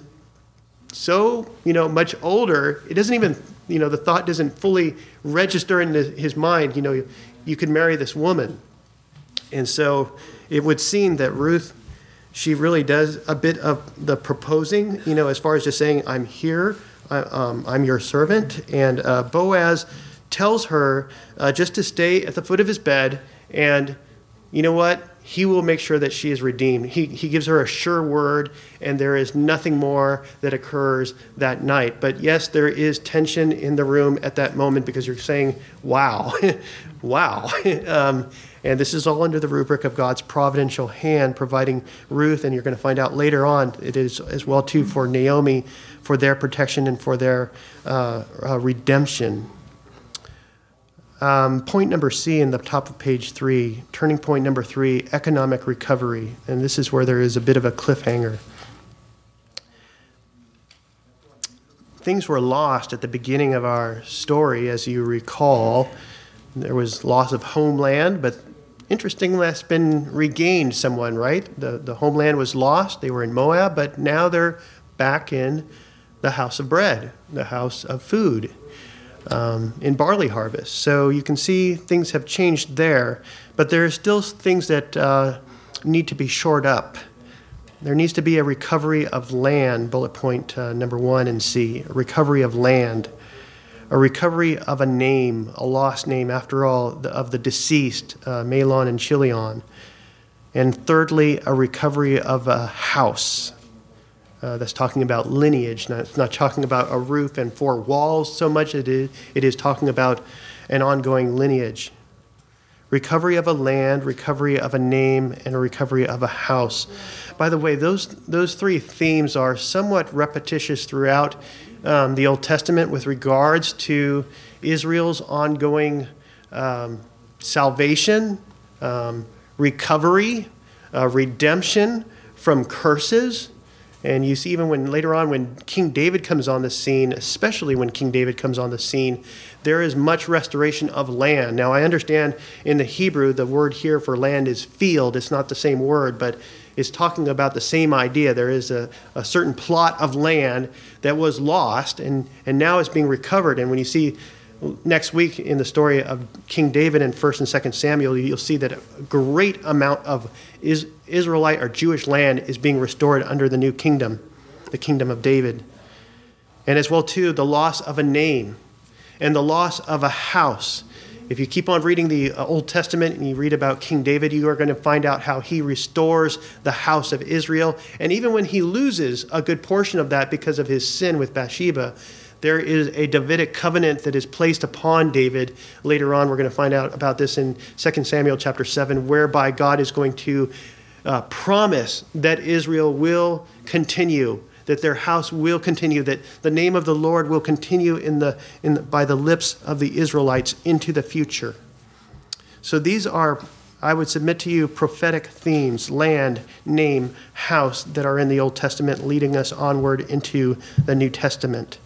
so, you know, much older. It doesn't even, you know, the thought doesn't fully register in his mind, you know, you could marry this woman. And so it would seem that Ruth, she really does a bit of the proposing, you know, as far as just saying, I'm here, I, um, I'm your servant. And uh, Boaz tells her uh, just to stay at the foot of his bed, and you know what? He will make sure that she is redeemed. He, he gives her a sure word, and there is nothing more that occurs that night. But yes, there is tension in the room at that moment because you're saying, wow, wow. um, and this is all under the rubric of God's providential hand providing Ruth, and you're going to find out later on it is as well too for Naomi, for their protection and for their uh, uh, redemption. Um, point number C in the top of page three, turning point number three, economic recovery. And this is where there is a bit of a cliffhanger. Things were lost at the beginning of our story, as you recall. There was loss of homeland, but interestingly, that's been regained somewhat, right? The, the homeland was lost. They were in Moab, but now they're back in the house of bread, the house of food. um, in barley harvest. So you can see things have changed there, but there are still things that uh, need to be shored up. There needs to be a recovery of land, bullet point uh, number one in C, a recovery of land, a recovery of a name, a lost name, after all, the, of the deceased, uh, Mahlon and Chilion. And thirdly, a recovery of a house. Uh, that's talking about lineage. Not, it's not talking about a roof and four walls so much. It is, it is talking about an ongoing lineage. Recovery of a land, recovery of a name, and a recovery of a house. By the way, those those three themes are somewhat repetitious throughout um, the Old Testament with regards to Israel's ongoing um, salvation, um, recovery, uh, redemption from curses. And you see even when later on when King David comes on the scene, especially when King David comes on the scene, there is much restoration of land. Now, I understand in the Hebrew, the word here for land is field. It's not the same word, but it's talking about the same idea. There is a, a certain plot of land that was lost and, and now is being recovered. And when you see next week in the story of King David in First and Second Samuel, you'll see that a great amount of is, Israelite or Jewish land is being restored under the new kingdom, the kingdom of David. And as well, too, the loss of a name and the loss of a house. If you keep on reading the Old Testament and you read about King David, you are going to find out how he restores the house of Israel. And even when he loses a good portion of that because of his sin with Bathsheba, there is a Davidic covenant that is placed upon David. Later on, we're going to find out about this in Second Samuel chapter seven, whereby God is going to uh, promise that Israel will continue, that their house will continue, that the name of the Lord will continue in the, in the, by the lips of the Israelites into the future. So these are, I would submit to you, prophetic themes, land, name, house, that are in the Old Testament, leading us onward into the New Testament.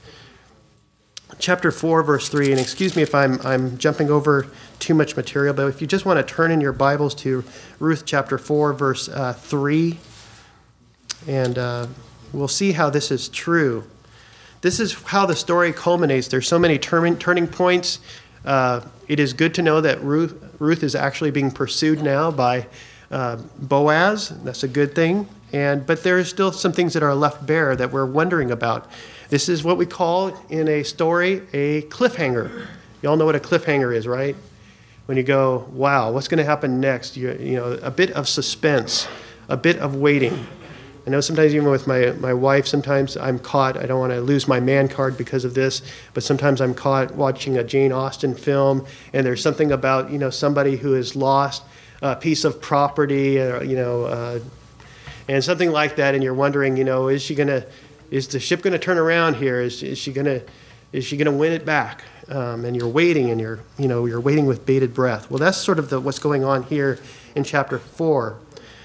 Chapter four, verse three, and excuse me if I'm I'm jumping over too much material, but if you just want to turn in your Bibles to Ruth chapter four, verse uh, three, and uh, we'll see how this is true. This is how the story culminates. There's so many turning turning points. Uh, it is good to know that Ruth Ruth is actually being pursued now by uh, Boaz. That's a good thing. And but there are still some things that are left bare that we're wondering about. This is what we call in a story a cliffhanger. You all know what a cliffhanger is, right? When you go, wow, what's going to happen next? You, you know, a bit of suspense, a bit of waiting. I know sometimes even with my, my wife, sometimes I'm caught. I don't want to lose my man card because of this, but sometimes I'm caught watching a Jane Austen film, and there's something about, you know, somebody who has lost a piece of property, or, you know, uh, and something like that, and you're wondering, you know, is she going to, is the ship going to turn around here? Is, is she going to, is she going to win it back? Um, and you're waiting, and you're, you know, you're waiting with bated breath. Well, that's sort of the, what's going on here in chapter four.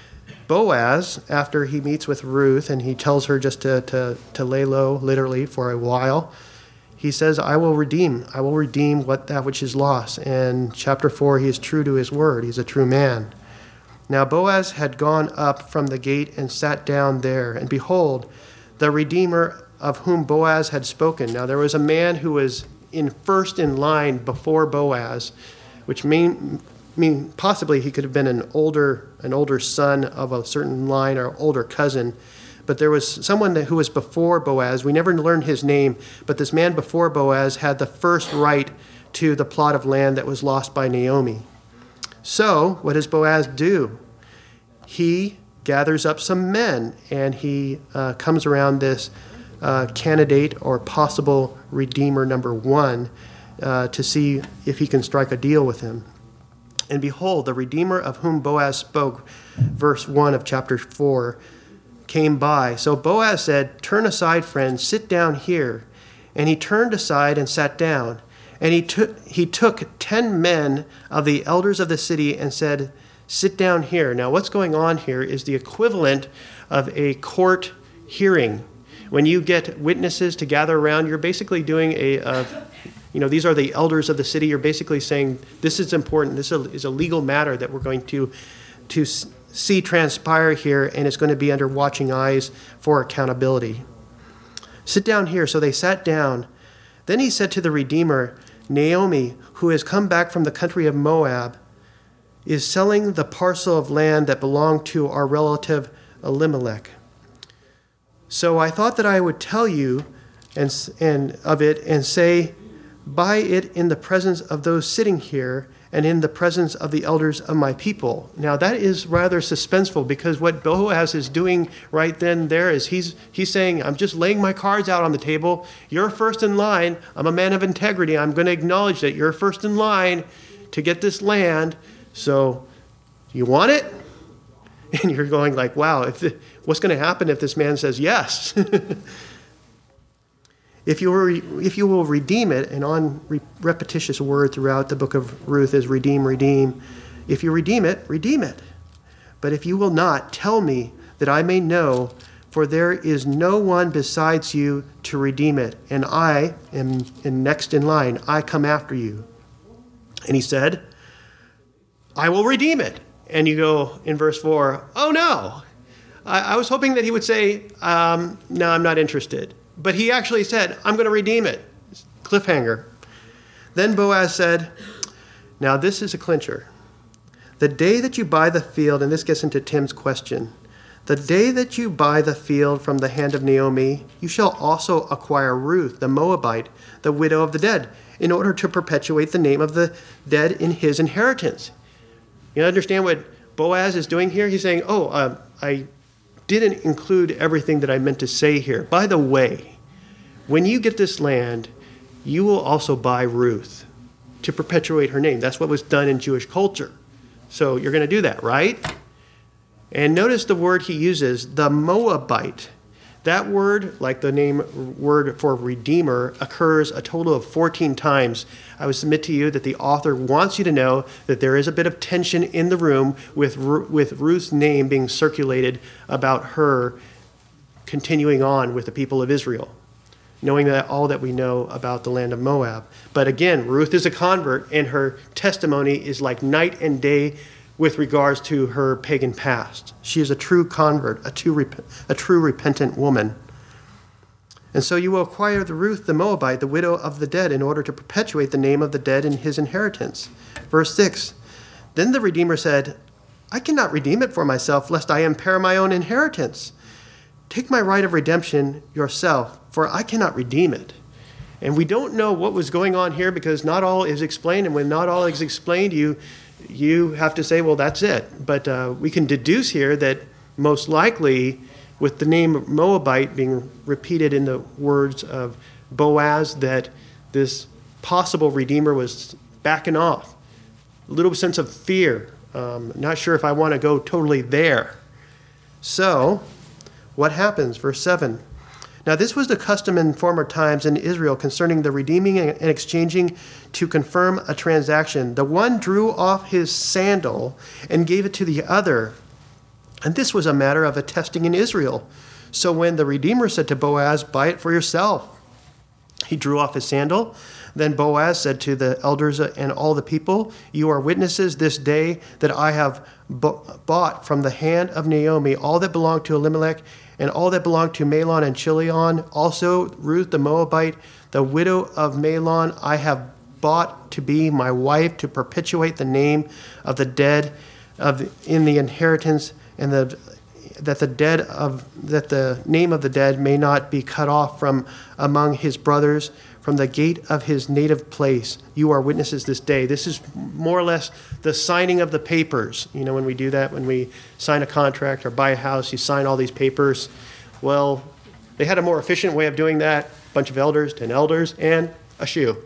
Boaz, after he meets with Ruth, and he tells her just to, to, to lay low, literally, for a while, he says, I will redeem, I will redeem what that which is lost. And chapter four, he is true to his word. He's a true man. Now Boaz had gone up from the gate and sat down there, and behold, the Redeemer of whom Boaz had spoken. Now there was a man who was in first in line before Boaz, which mean, mean possibly he could have been an older an older son of a certain line or older cousin. But there was someone that, who was before Boaz. We never learned his name, but this man before Boaz had the first right to the plot of land that was lost by Naomi. So what does Boaz do? He gathers up some men, and he uh, comes around this uh, candidate or possible redeemer number one uh, to see if he can strike a deal with him. And behold, the redeemer of whom Boaz spoke, verse one of chapter four, came by. So Boaz said, turn aside, friend, sit down here. And he turned aside and sat down. And he took he took ten men of the elders of the city and said, sit down here. Now, what's going on here is the equivalent of a court hearing. When you get witnesses to gather around, you're basically doing a, uh, you know, these are the elders of the city. You're basically saying, this is important. This is a legal matter that we're going to, to see transpire here, and it's going to be under watching eyes for accountability. Sit down here. So they sat down. Then he said to the Redeemer, Naomi, who has come back from the country of Moab, is selling the parcel of land that belonged to our relative Elimelech. So I thought that I would tell you and, and of it and say, buy it in the presence of those sitting here and in the presence of the elders of my people. Now that is rather suspenseful, because what Boaz is doing right then and there is he's he's saying, I'm just laying my cards out on the table. You're first in line. I'm a man of integrity. I'm going to acknowledge that you're first in line to get this land. So you want it? And you're going like, wow, if the, what's going to happen if this man says yes? If you, were, if you will redeem it, and on re- repetitious word throughout the book of Ruth is redeem, redeem. If you redeem it, redeem it. But if you will not, tell me that I may know, for there is no one besides you to redeem it. And I am in next in line. I come after you. And he said, I will redeem it. And you go in verse four, oh no. I, I was hoping that he would say, um, no, I'm not interested. But he actually said, I'm going to redeem it. Cliffhanger. Then Boaz said, now this is a clincher. The day that you buy the field, and this gets into Tim's question, the day that you buy the field from the hand of Naomi, you shall also acquire Ruth, the Moabite, the widow of the dead, in order to perpetuate the name of the dead in his inheritance. You understand what Boaz is doing here? He's saying, oh, uh, I didn't include everything that I meant to say here. By the way, when you get this land, you will also buy Ruth to perpetuate her name. That's what was done in Jewish culture. So you're going to do that, right? And notice the word he uses, the Moabite. That word, like the name word for redeemer, occurs a total of fourteen times. I would submit to you that the author wants you to know that there is a bit of tension in the room with, with Ruth's name being circulated about her continuing on with the people of Israel, knowing that all that we know about the land of Moab. But again, Ruth is a convert, and her testimony is like night and day with regards to her pagan past. She is a true convert, a true, rep- a true repentant woman. And so you will acquire the Ruth the Moabite, the widow of the dead, in order to perpetuate the name of the dead in his inheritance. Verse six, then the Redeemer said, I cannot redeem it for myself, lest I impair my own inheritance. Take my right of redemption yourself, for I cannot redeem it. And we don't know what was going on here, because not all is explained, and when not all is explained, you you have to say, well, that's it. But uh, we can deduce here that most likely, with the name Moabite being repeated in the words of Boaz, that this possible redeemer was backing off. A little sense of fear. Um, not sure if I want to go totally there. So, what happens? Verse seven. Now this was the custom in former times in Israel concerning the redeeming and exchanging to confirm a transaction. The one drew off his sandal and gave it to the other. And this was a matter of attesting in Israel. So when the Redeemer said to Boaz, buy it for yourself, he drew off his sandal. Then Boaz said to the elders and all the people, you are witnesses this day that I have bought from the hand of Naomi all that belonged to Elimelech and all that belonged to Mahlon and Chilion. Also Ruth the Moabite, the widow of Mahlon, I have bought to be my wife, to perpetuate the name of the dead of in the inheritance, and the that the dead of that the name of the dead may not be cut off from among his brothers, from the gate of his native place. You are witnesses this day. This is more or less the signing of the papers. You know, when we do that, when we sign a contract or buy a house, you sign all these papers. Well, they had a more efficient way of doing that. A bunch of elders, ten elders, and a shoe.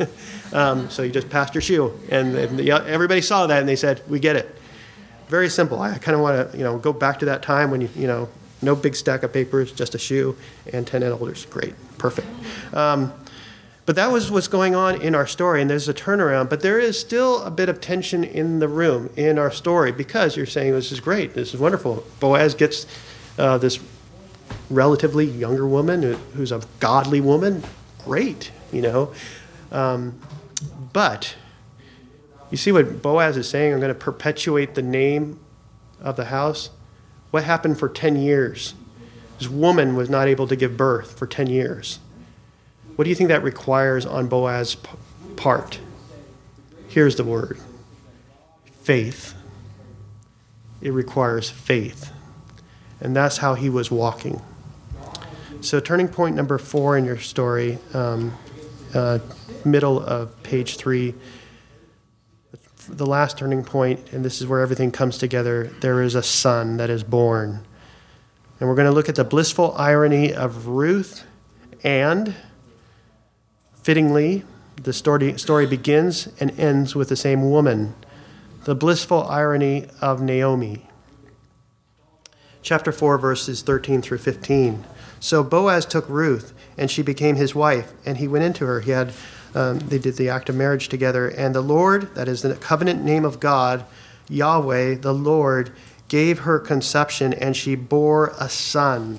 um, so you just passed your shoe. And, and the, everybody saw that, and they said, we get it. Very simple. I kind of want to, you know, go back to that time when you, you know, no big stack of papers, just a shoe and ten elders. Great, perfect. Um, but that was what's going on in our story, and there's a turnaround. But there is still a bit of tension in the room in our story, because you're saying this is great, this is wonderful. Boaz gets uh, this relatively younger woman who, who's a godly woman. Great, you know. Um, but you see what Boaz is saying? I'm going to perpetuate the name of the house. What happened for ten years? This woman was not able to give birth for ten years. What do you think that requires on Boaz's part. Here's the word. Faith. It requires faith. And that's how he was walking. So turning point number four in your story, um, uh, middle of page three, the last turning point, and this is where everything comes together, there is a son that is born. And we're going to look at the blissful irony of Ruth, and fittingly, the story, story begins and ends with the same woman. The blissful irony of Naomi. Chapter four, verses thirteen through fifteen. So Boaz took Ruth, and she became his wife, and he went into her. He had, um, they did the act of marriage together. And the Lord, that is the covenant name of God, Yahweh, the Lord, gave her conception, and she bore a son.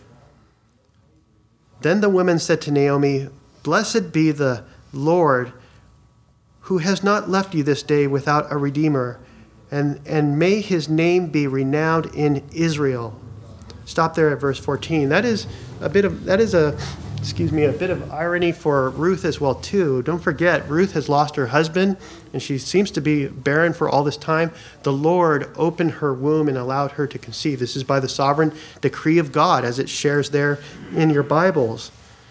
Then the women said to Naomi, "Blessed be the Lord, who has not left you this day without a redeemer, and, and may his name be renowned in Israel." Stop there at verse fourteen. That is a bit of that is a excuse me, a bit of irony for Ruth as well too. Don't forget, Ruth has lost her husband, and she seems to be barren for all this time. The Lord opened her womb and allowed her to conceive. This is by the sovereign decree of God, as it shares there in your Bibles.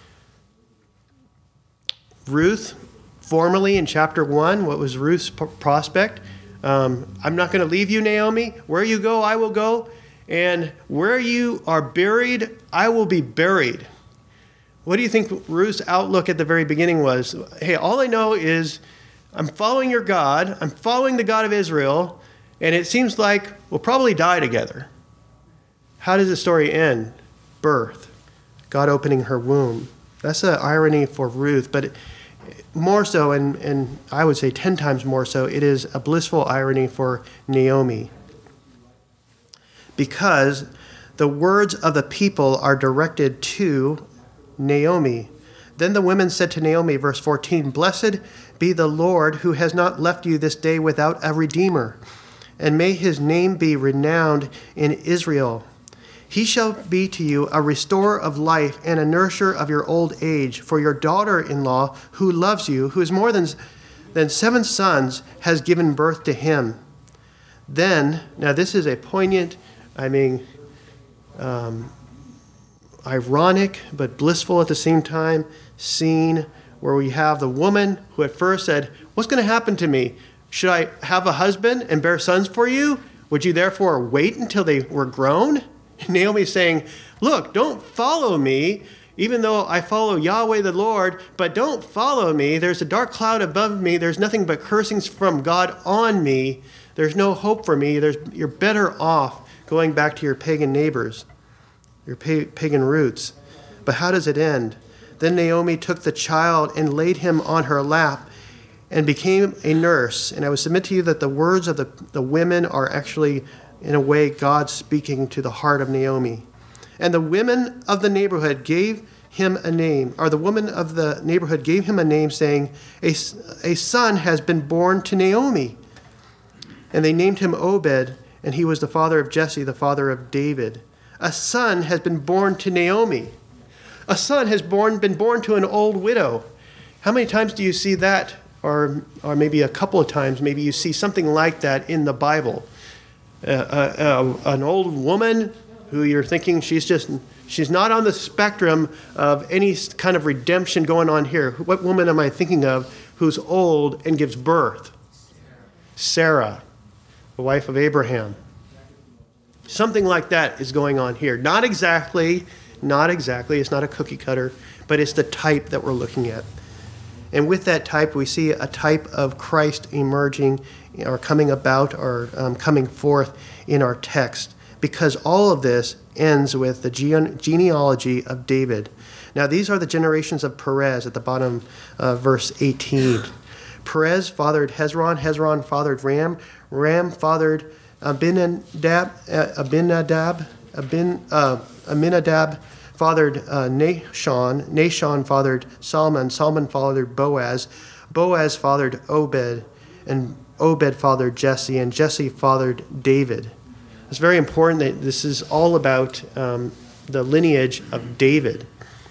Ruth, formerly in chapter one, what was Ruth's prospect? Um, I'm not going to leave you, Naomi. Where you go, I will go. And where you are buried, I will be buried. What do you think Ruth's outlook at the very beginning was? Hey, all I know is I'm following your God. I'm following the God of Israel. And it seems like we'll probably die together. How does the story end? Birth. God opening her womb. That's an irony for Ruth, but more so, and, and I would say ten times more so, it is a blissful irony for Naomi. Because the words of the people are directed to Naomi. Then the women said to Naomi, verse fourteen, "Blessed be the Lord who has not left you this day without a redeemer, and may his name be renowned in Israel. He shall be to you a restorer of life and a nourisher of your old age. For your daughter-in-law, who loves you, who is more than, than seven sons, has given birth to him." Then, now this is a poignant, I mean, um, ironic but blissful at the same time scene where we have the woman who at first said, "What's going to happen to me? Should I have a husband and bear sons for you? Would you therefore wait until they were grown?" Naomi's saying, "Look, don't follow me, even though I follow Yahweh the Lord, but don't follow me. There's a dark cloud above me. There's nothing but cursings from God on me. There's no hope for me. There's, you're better off going back to your pagan neighbors, your pa- pagan roots." But how does it end? Then Naomi took the child and laid him on her lap and became a nurse. And I would submit to you that the words of the, the women are actually, in a way, God speaking to the heart of Naomi. And the women of the neighborhood gave him a name, or the woman of the neighborhood gave him a name, saying, a, a son has been born to Naomi. And they named him Obed, and he was the father of Jesse, the father of David. A son has been born to Naomi. A son has born, been born to an old widow. How many times do you see that? Or, or maybe a couple of times, maybe you see something like that in the Bible. Uh, uh, uh, an old woman who you're thinking she's just, she's not on the spectrum of any kind of redemption going on here. What woman am I thinking of who's old and gives birth? Sarah, the wife of Abraham. Something like that is going on here. Not exactly, not exactly, it's not a cookie cutter, but it's the type that we're looking at. And with that type, we see a type of Christ emerging or coming about or um, coming forth in our text, because all of this ends with the gene- genealogy of David. Now, these are the generations of Perez at the bottom of verse eighteen. Perez fathered Hezron. Hezron fathered Ram. Ram fathered Abinadab. Uh, Abinadab. Abin, uh, Aminadab fathered uh, Nahshon. Nahshon fathered Salmon. Salmon fathered Boaz. Boaz fathered Obed. And Obed fathered Jesse. And Jesse fathered David. It's very important that this is all about um, the lineage of David.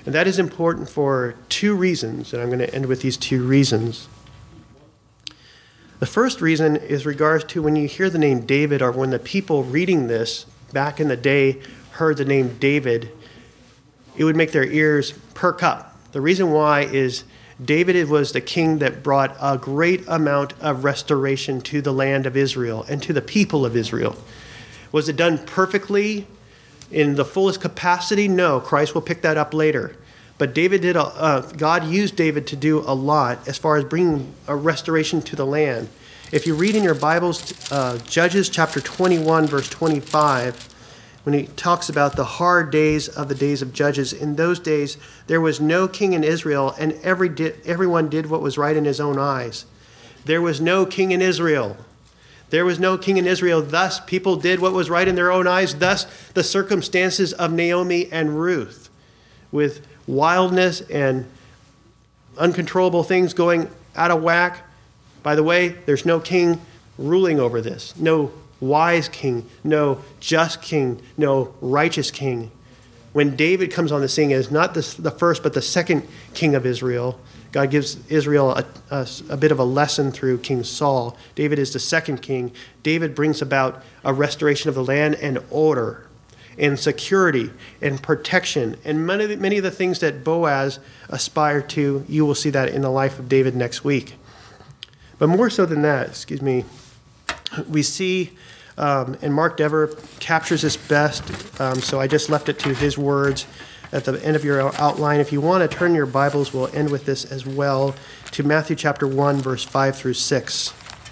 And that is important for two reasons, and I'm going to end with these two reasons. The first reason is regards to when you hear the name David, or when the people reading this back in the day heard the name David, it would make their ears perk up. The reason why is David was the king that brought a great amount of restoration to the land of Israel and to the people of Israel. Was it done perfectly in the fullest capacity? No, Christ will pick that up later. But David did. A, uh, God used David to do a lot as far as bringing a restoration to the land. If you read in your Bibles, uh, Judges chapter twenty-one, verse twenty-five, when he talks about the hard days of the days of Judges, in those days there was no king in Israel, and every di- everyone did what was right in his own eyes. There was no king in Israel. There was no king in Israel. Thus, people did what was right in their own eyes. Thus, the circumstances of Naomi and Ruth, with wildness and uncontrollable things going out of whack. By the way, there's no king ruling over this. No wise king, no just king, no righteous king. When David comes on the scene as not the, the first, but the second king of Israel, God gives Israel a, a, a bit of a lesson through King Saul. David is the second king. David brings about a restoration of the land and order and security and protection and many of, the, many of the things that Boaz aspired to. You will see that in the life of David next week. But more so than that, excuse me, we see, um, and Mark Dever captures this best, um, so I just left it to his words at the end of your outline. If you want to turn your Bibles, we'll end with this as well, to Matthew chapter one, verse five through six.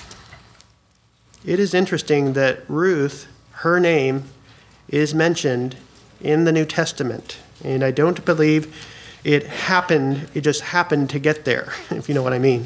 It is interesting that Ruth, her name, is mentioned in the New Testament. And I don't believe it happened, it just happened to get there, if you know what I mean.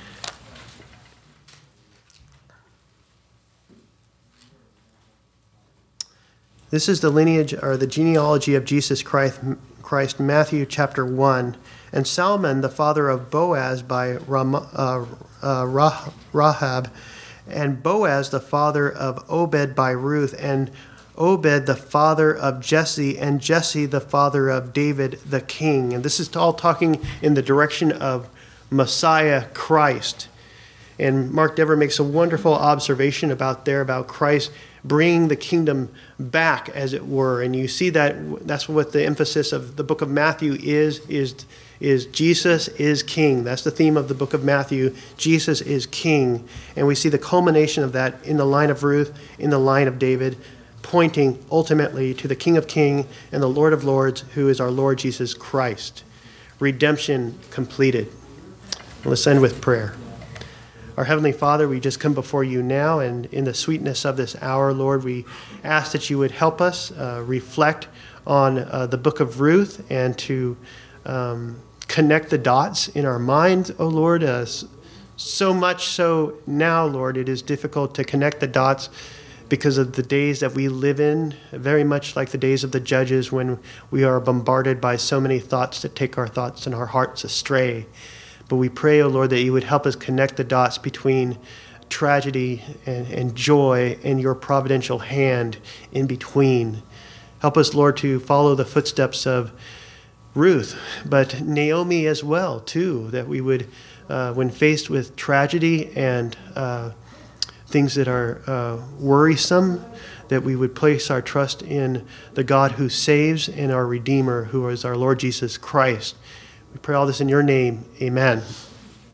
This is the lineage or the genealogy of Jesus Christ, Christ Matthew chapter one. And Salmon, the father of Boaz by Ram, uh, uh, Rahab, and Boaz, the father of Obed by Ruth, and Obed, the father of Jesse, and Jesse, the father of David, the king. And this is all talking in the direction of Messiah Christ. And Mark Dever makes a wonderful observation about there, about Christ bringing the kingdom back, as it were. And you see that that's what the emphasis of the book of Matthew is, is, is Jesus is king. That's the theme of the book of Matthew. Jesus is king. And we see the culmination of that in the line of Ruth, in the line of David, pointing ultimately to the King of Kings and the Lord of Lords, who is our Lord Jesus Christ. Redemption completed. Let's end with prayer. Our Heavenly Father, we just come before you now, and in the sweetness of this hour, Lord, we ask that you would help us uh, reflect on uh, the book of Ruth and to um, connect the dots in our minds, oh Lord. Uh, so much so now, Lord, it is difficult to connect the dots because of the days that we live in, very much like the days of the judges when we are bombarded by so many thoughts that take our thoughts and our hearts astray. But we pray, O Lord, that you would help us connect the dots between tragedy and, and joy and your providential hand in between. Help us, Lord, to follow the footsteps of Ruth, but Naomi as well, too, that we would, uh, when faced with tragedy and uh, things that are uh, worrisome, that we would place our trust in the God who saves and our Redeemer, who is our Lord Jesus Christ. We pray all this in your name. Amen.